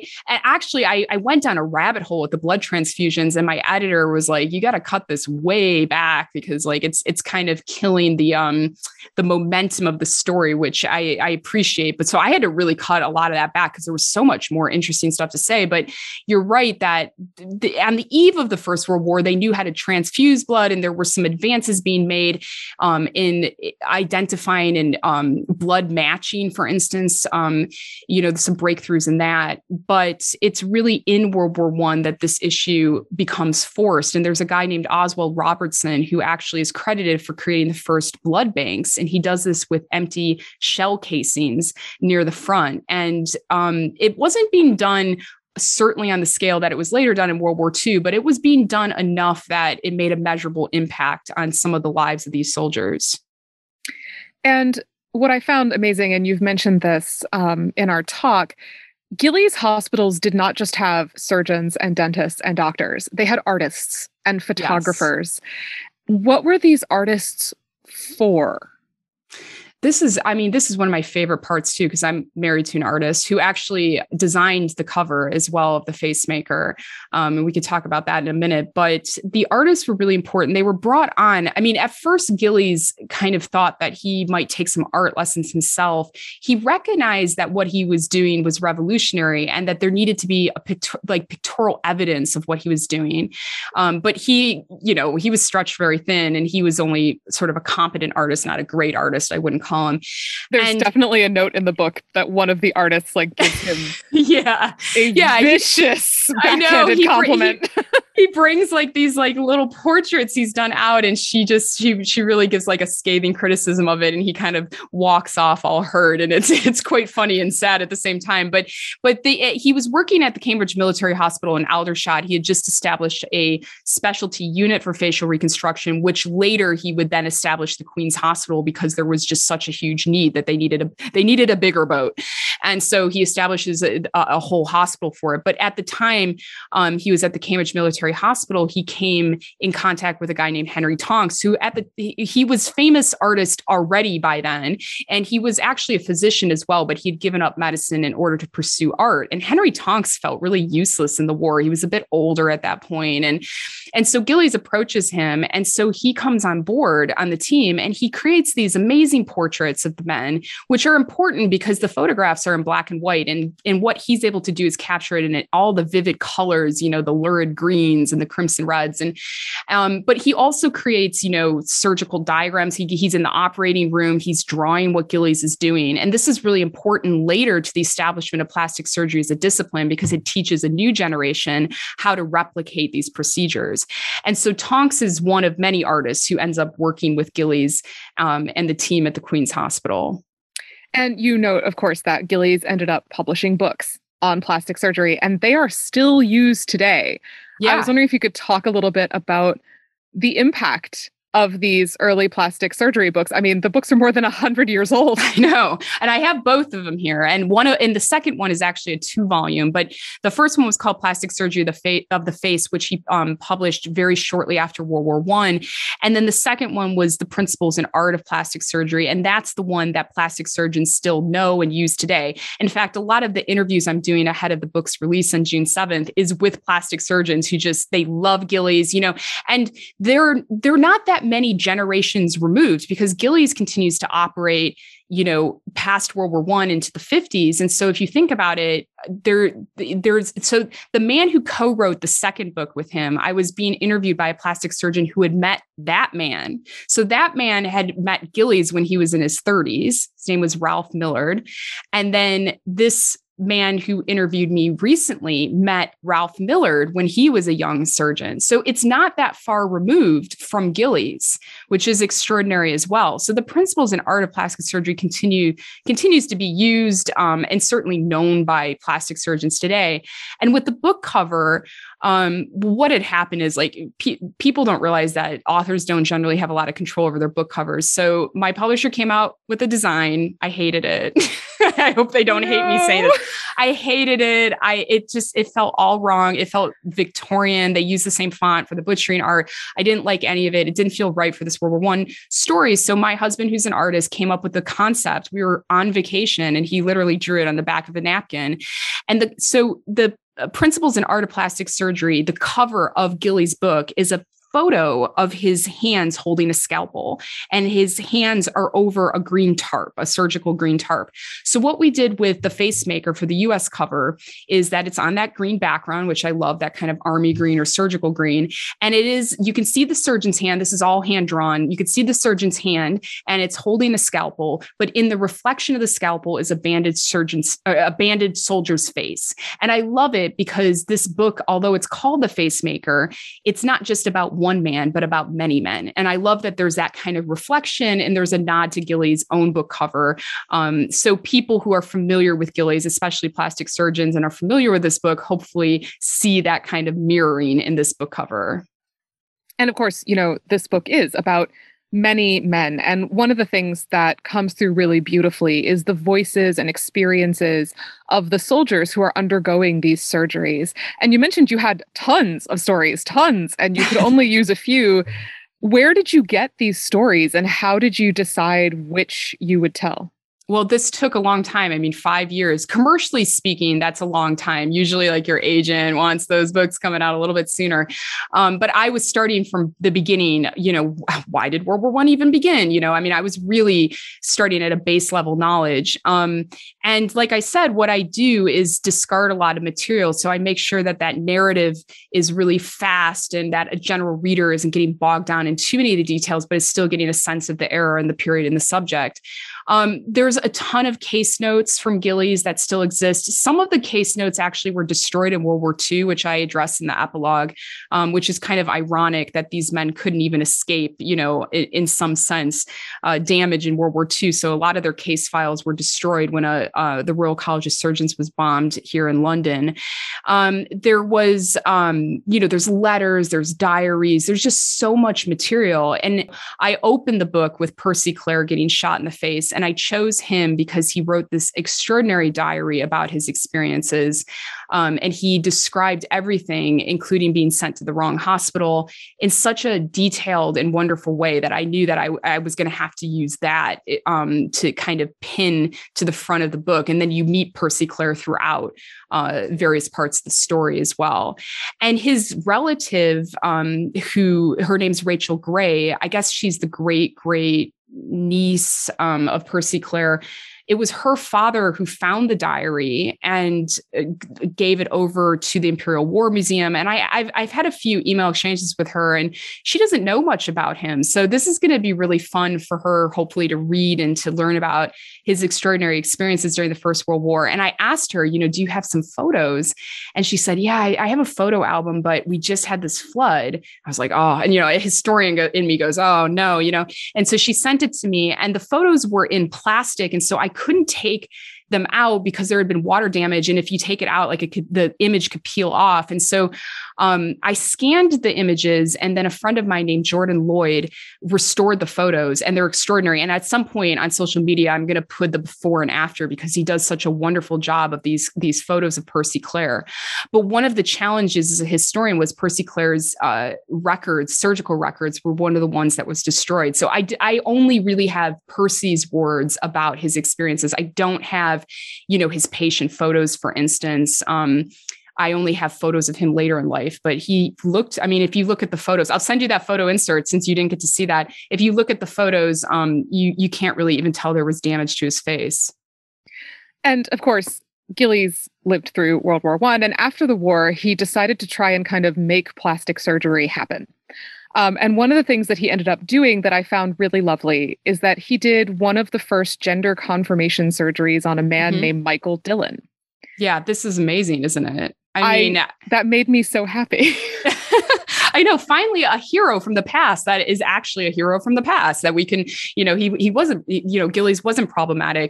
went down a rabbit hole with the blood transfusions, and my editor was like, you got to cut this way back, because like it's kind of killing the momentum of the story, which I appreciate. But so I had to really cut a lot of that back because there was so much more interesting stuff to say. But you're right that on the eve of the First World War, they knew how to transfuse blood, and there were some advances being made in identifying and blood matching, for instance, some breakthroughs in that. But it's really in World War I that this issue becomes forced. And there's a guy named Oswald Robertson who actually is credited for creating the first blood banks. And he does this with empty shell casings near the front. And it wasn't being done certainly on the scale that it was later done in World War II, but it was being done enough that it made a measurable impact on some of the lives of these soldiers. And what I found amazing, and you've mentioned this in our talk, Gillies hospitals did not just have surgeons and dentists and doctors. They had artists and photographers. Yes. What were these artists for? This is one of my favorite parts too, because I'm married to an artist who actually designed the cover as well of The Facemaker. And we could talk about that in a minute, but the artists were really important. They were brought on. I mean, at first, Gillies kind of thought that he might take some art lessons himself. He recognized that what he was doing was revolutionary and that there needed to be a pictorial evidence of what he was doing. But he was stretched very thin, and he was only sort of a competent artist, not a great artist, I wouldn't call him. There's definitely a note in the book that one of the artists gives him vicious backhanded compliment. He brings these little portraits he's done out, and she really gives a scathing criticism of it, and he kind of walks off all hurt, and it's quite funny and sad at the same time. But he was working at the Cambridge Military Hospital in Aldershot. He had just established a specialty unit for facial reconstruction, which later he would then establish the Queen's Hospital, because there was just such a huge need that they needed a bigger boat. And so he establishes a whole hospital for it. But at the time he was at the Cambridge Military Hospital, he came in contact with a guy named Henry Tonks, who he was famous artist already by then. And he was actually a physician as well, but he'd given up medicine in order to pursue art. And Henry Tonks felt really useless in the war. He was a bit older at that point. And so Gillies approaches him. And so he comes on board on the team, and he creates these amazing portraits of the men, which are important because the photographs are in black and white. And what he's able to do is capture it in all the vivid colors, the lurid greens and the crimson reds. But he also creates, surgical diagrams. He's in the operating room. He's drawing what Gillies is doing. And this is really important later to the establishment of plastic surgery as a discipline, because it teaches a new generation how to replicate these procedures. And so Tonks is one of many artists who ends up working with Gillies and the team at the Queen's Hospital. And you note, of course, that Gillies ended up publishing books on plastic surgery, and they are still used today. Yeah. I was wondering if you could talk a little bit about the impact of these early plastic surgery books. I mean, the books are more than 100 years old. I know. And I have both of them here. And the second one is actually a 2-volume, but the first one was called Plastic Surgery of the Face, which he published very shortly after World War I. And then the second one was The Principles and Art of Plastic Surgery. And that's the one that plastic surgeons still know and use today. In fact, a lot of the interviews I'm doing ahead of the book's release on June 7th is with plastic surgeons who they love Gillies, and they're not that many generations removed because Gillies continues to operate, past World War I into the 50s. And so if you think about it, so the man who co-wrote the second book with him, I was being interviewed by a plastic surgeon who had met that man. So that man had met Gillies when he was in his 30s. His name was Ralph Millard. And then this man who interviewed me recently met Ralph Millard when he was a young surgeon. So it's not that far removed from Gillies, which is extraordinary as well. So the Principles and Art of Plastic Surgery continues to be used and certainly known by plastic surgeons today. And with the book cover, what had happened is people don't realize that authors don't generally have a lot of control over their book covers. So my publisher came out with a design. I hated it. I hope they don't hate me saying it. I hated it. It felt all wrong. It felt Victorian. They used the same font for the butchering art. I didn't like any of it. It didn't feel right for this World War I story. So my husband, who's an artist, came up with the concept. We were on vacation and he literally drew it on the back of a napkin. And the Principles and Art of Plastic Surgery, the cover of Gillies' book is a photo of his hands holding a scalpel, and his hands are over a green tarp, a surgical green tarp. So what we did with the Facemaker for the US cover is that it's on that green background, which I love, that kind of army green or surgical green. And you can see the surgeon's hand. This is all hand drawn. You can see the surgeon's hand and it's holding a scalpel, but in the reflection of the scalpel is a bandaged soldier's face. And I love it because this book, although it's called The Facemaker, it's not just about one man, but about many men. And I love that there's that kind of reflection and there's a nod to Gillies' own book cover. So people who are familiar with Gillies, especially plastic surgeons, and are familiar with this book, hopefully see that kind of mirroring in this book cover. And of course, this book is about many men. And one of the things that comes through really beautifully is the voices and experiences of the soldiers who are undergoing these surgeries. And you mentioned you had tons of stories, and you could only use a few. Where did you get these stories and how did you decide which you would tell? Well, this took a long time. I mean, 5 years. Commercially speaking, that's a long time. Usually your agent wants those books coming out a little bit sooner. But I was starting from the beginning, why did World War I even begin? I was really starting at a base level knowledge. And like I said, what I do is discard a lot of material. So I make sure that narrative is really fast and that a general reader isn't getting bogged down in too many of the details, but is still getting a sense of the era and the period and the subject. There's a ton of case notes from Gillies that still exist. Some of the case notes actually were destroyed in World War II, which I address in the epilogue, which is kind of ironic that these men couldn't even escape, in some sense, damage in World War II. So a lot of their case files were destroyed when the Royal College of Surgeons was bombed here in London. There was, there's letters, there's diaries, there's just so much material. And I opened the book with Percy Clare getting shot in the face. And I chose him because he wrote this extraordinary diary about his experiences. And he described everything, including being sent to the wrong hospital, in such a detailed and wonderful way that I knew that I was going to have to use that to kind of pin to the front of the book. And then you meet Percy Clare throughout various parts of the story as well. And his relative, who her name's Rachel Gray, I guess she's the great niece of Percy Clare. It was her father who found the diary and gave it over to the Imperial War Museum. And I've had a few email exchanges with her, and she doesn't know much about him. So this is going to be really fun for her, hopefully, to read and to learn about his extraordinary experiences during the First World War. And I asked her, do you have some photos? And she said, yeah, I have a photo album, but we just had this flood. I was like, oh, and, a historian in me goes, oh, no, And so she sent it to me, and the photos were in plastic. And so I couldn't take them out because there had been water damage. And if you take it out, the image could peel off. And so I scanned the images, and then a friend of mine named Jordan Lloyd restored the photos, and they're extraordinary. And at some point on social media, I'm going to put the before and after because he does such a wonderful job of these photos of Percy Clare. But one of the challenges as a historian was Percy Clare's surgical records were one of the ones that was destroyed. So I only really have Percy's words about his experiences. I don't have, his patient photos, for instance. I only have photos of him later in life, but if you look at the photos, I'll send you that photo insert since you didn't get to see that. If you look at the photos, you can't really even tell there was damage to his face. And of course, Gillies lived through World War I, and after the war, he decided to try and kind of make plastic surgery happen. And one of the things that he ended up doing that I found really lovely is that he did one of the first gender confirmation surgeries on a man named Michael Dillon. Yeah, this is amazing, isn't it? That made me so happy. I know, finally a hero from the past that is actually a hero from the past that we can, he wasn't, Gillies wasn't problematic.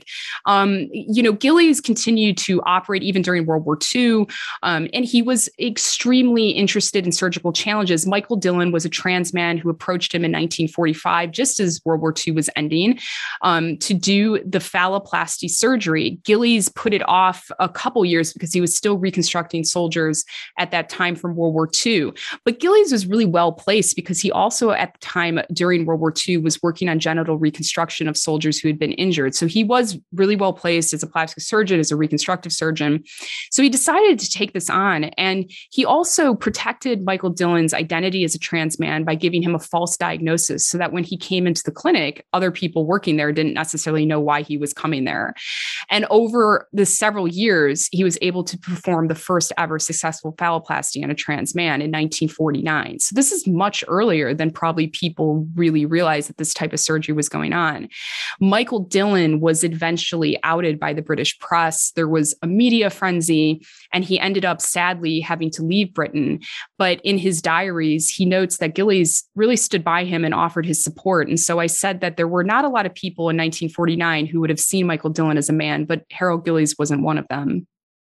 Gillies continued to operate even during World War II. And he was extremely interested in surgical challenges. Michael Dillon was a trans man who approached him in 1945, just as World War II was ending, to do the phalloplasty surgery. Gillies put it off a couple years because he was still reconstructing soldiers at that time from World War II. But Gillies was really well placed because he also at the time during World War II was working on genital reconstruction of soldiers who had been injured. So he was really well placed as a plastic surgeon, as a reconstructive surgeon. So he decided to take this on. And he also protected Michael Dillon's identity as a trans man by giving him a false diagnosis so that when he came into the clinic, other people working there didn't necessarily know why he was coming there. And over the several years, he was able to perform the first ever successful phalloplasty on a trans man in 1949. So this is much earlier than probably people really realized that this type of surgery was going on. Michael Dillon was eventually outed by the British press. There was a media frenzy, and he ended up sadly having to leave Britain. But in his diaries, he notes that Gillies really stood by him and offered his support. And so I said that there were not a lot of people in 1949 who would have seen Michael Dillon as a man, but Harold Gillies wasn't one of them.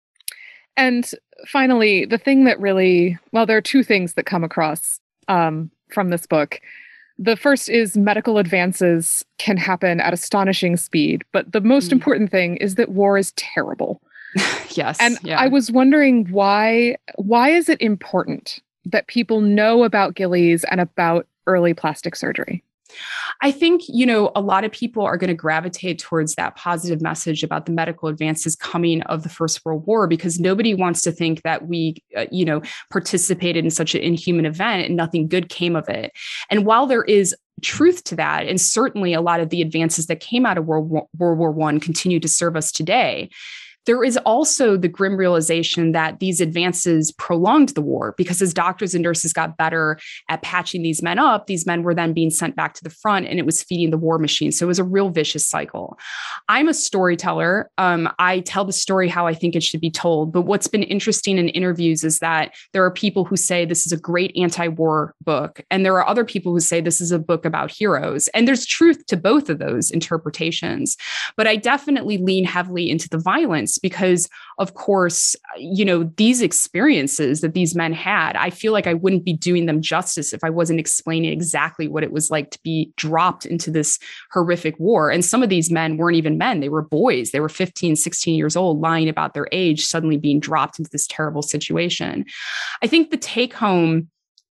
And finally, the thing that really, there are two things that come across from this book. The first is medical advances can happen at astonishing speed, but the most important thing is that war is terrible. Yes. And I was wondering why is it important that people know about Gillies and about early plastic surgery? I think, a lot of people are going to gravitate towards that positive message about the medical advances coming of the First World War, because nobody wants to think that we, participated in such an inhuman event and nothing good came of it. And while there is truth to that, and certainly a lot of the advances that came out of World War I continue to serve us today, there is also the grim realization that these advances prolonged the war, because as doctors and nurses got better at patching these men up, these men were then being sent back to the front, and it was feeding the war machine. So it was a real vicious cycle. I'm a storyteller. I tell the story how I think it should be told. But what's been interesting in interviews is that there are people who say this is a great anti-war book, and there are other people who say this is a book about heroes. And there's truth to both of those interpretations. But I definitely lean heavily into the violence because, of course, these experiences that these men had, I feel like I wouldn't be doing them justice if I wasn't explaining exactly what it was like to be dropped into this horrific war. And some of these men weren't even men. They were boys. They were 15, 16 years old, lying about their age, suddenly being dropped into this terrible situation. I think the take home,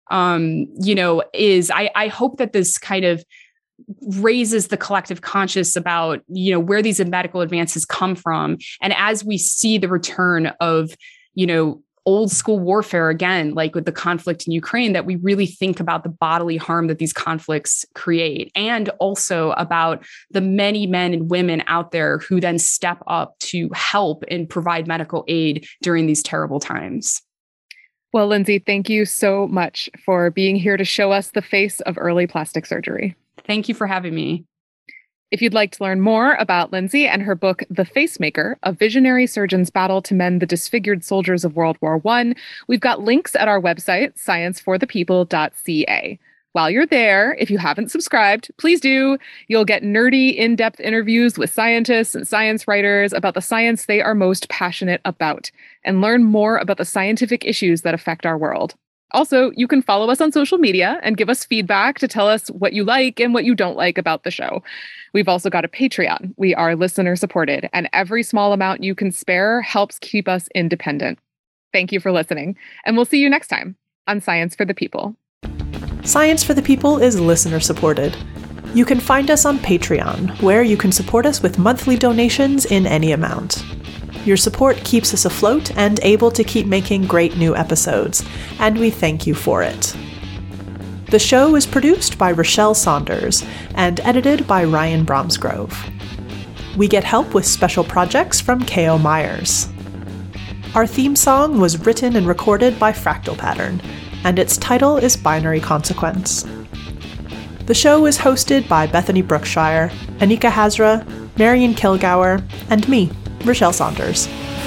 is I hope that this kind of raises the collective conscious about, where these medical advances come from. And as we see the return of, old school warfare again, like with the conflict in Ukraine, that we really think about the bodily harm that these conflicts create, and also about the many men and women out there who then step up to help and provide medical aid during these terrible times. Well, Lindsay, thank you so much for being here to show us the face of early plastic surgery. Thank you for having me. If you'd like to learn more about Lindsay and her book, The Facemaker, A Visionary Surgeon's Battle to Mend the Disfigured Soldiers of World War I, we've got links at our website, scienceforthepeople.ca. While you're there, if you haven't subscribed, please do. You'll get nerdy, in-depth interviews with scientists and science writers about the science they are most passionate about, and learn more about the scientific issues that affect our world. Also, you can follow us on social media and give us feedback to tell us what you like and what you don't like about the show. We've also got a Patreon. We are listener supported, and every small amount you can spare helps keep us independent. Thank you for listening, and we'll see you next time on Science for the People. Science for the People is listener supported. You can find us on Patreon, where you can support us with monthly donations in any amount. Your support keeps us afloat and able to keep making great new episodes, and we thank you for it. The show is produced by Rochelle Saunders and edited by Ryan Bromsgrove. We get help with special projects from K.O. Myers. Our theme song was written and recorded by Fractal Pattern, and its title is Binary Consequence. The show is hosted by Bethany Brookshire, Anika Hazra, Marian Kilgour, and me, Rochelle Saunders.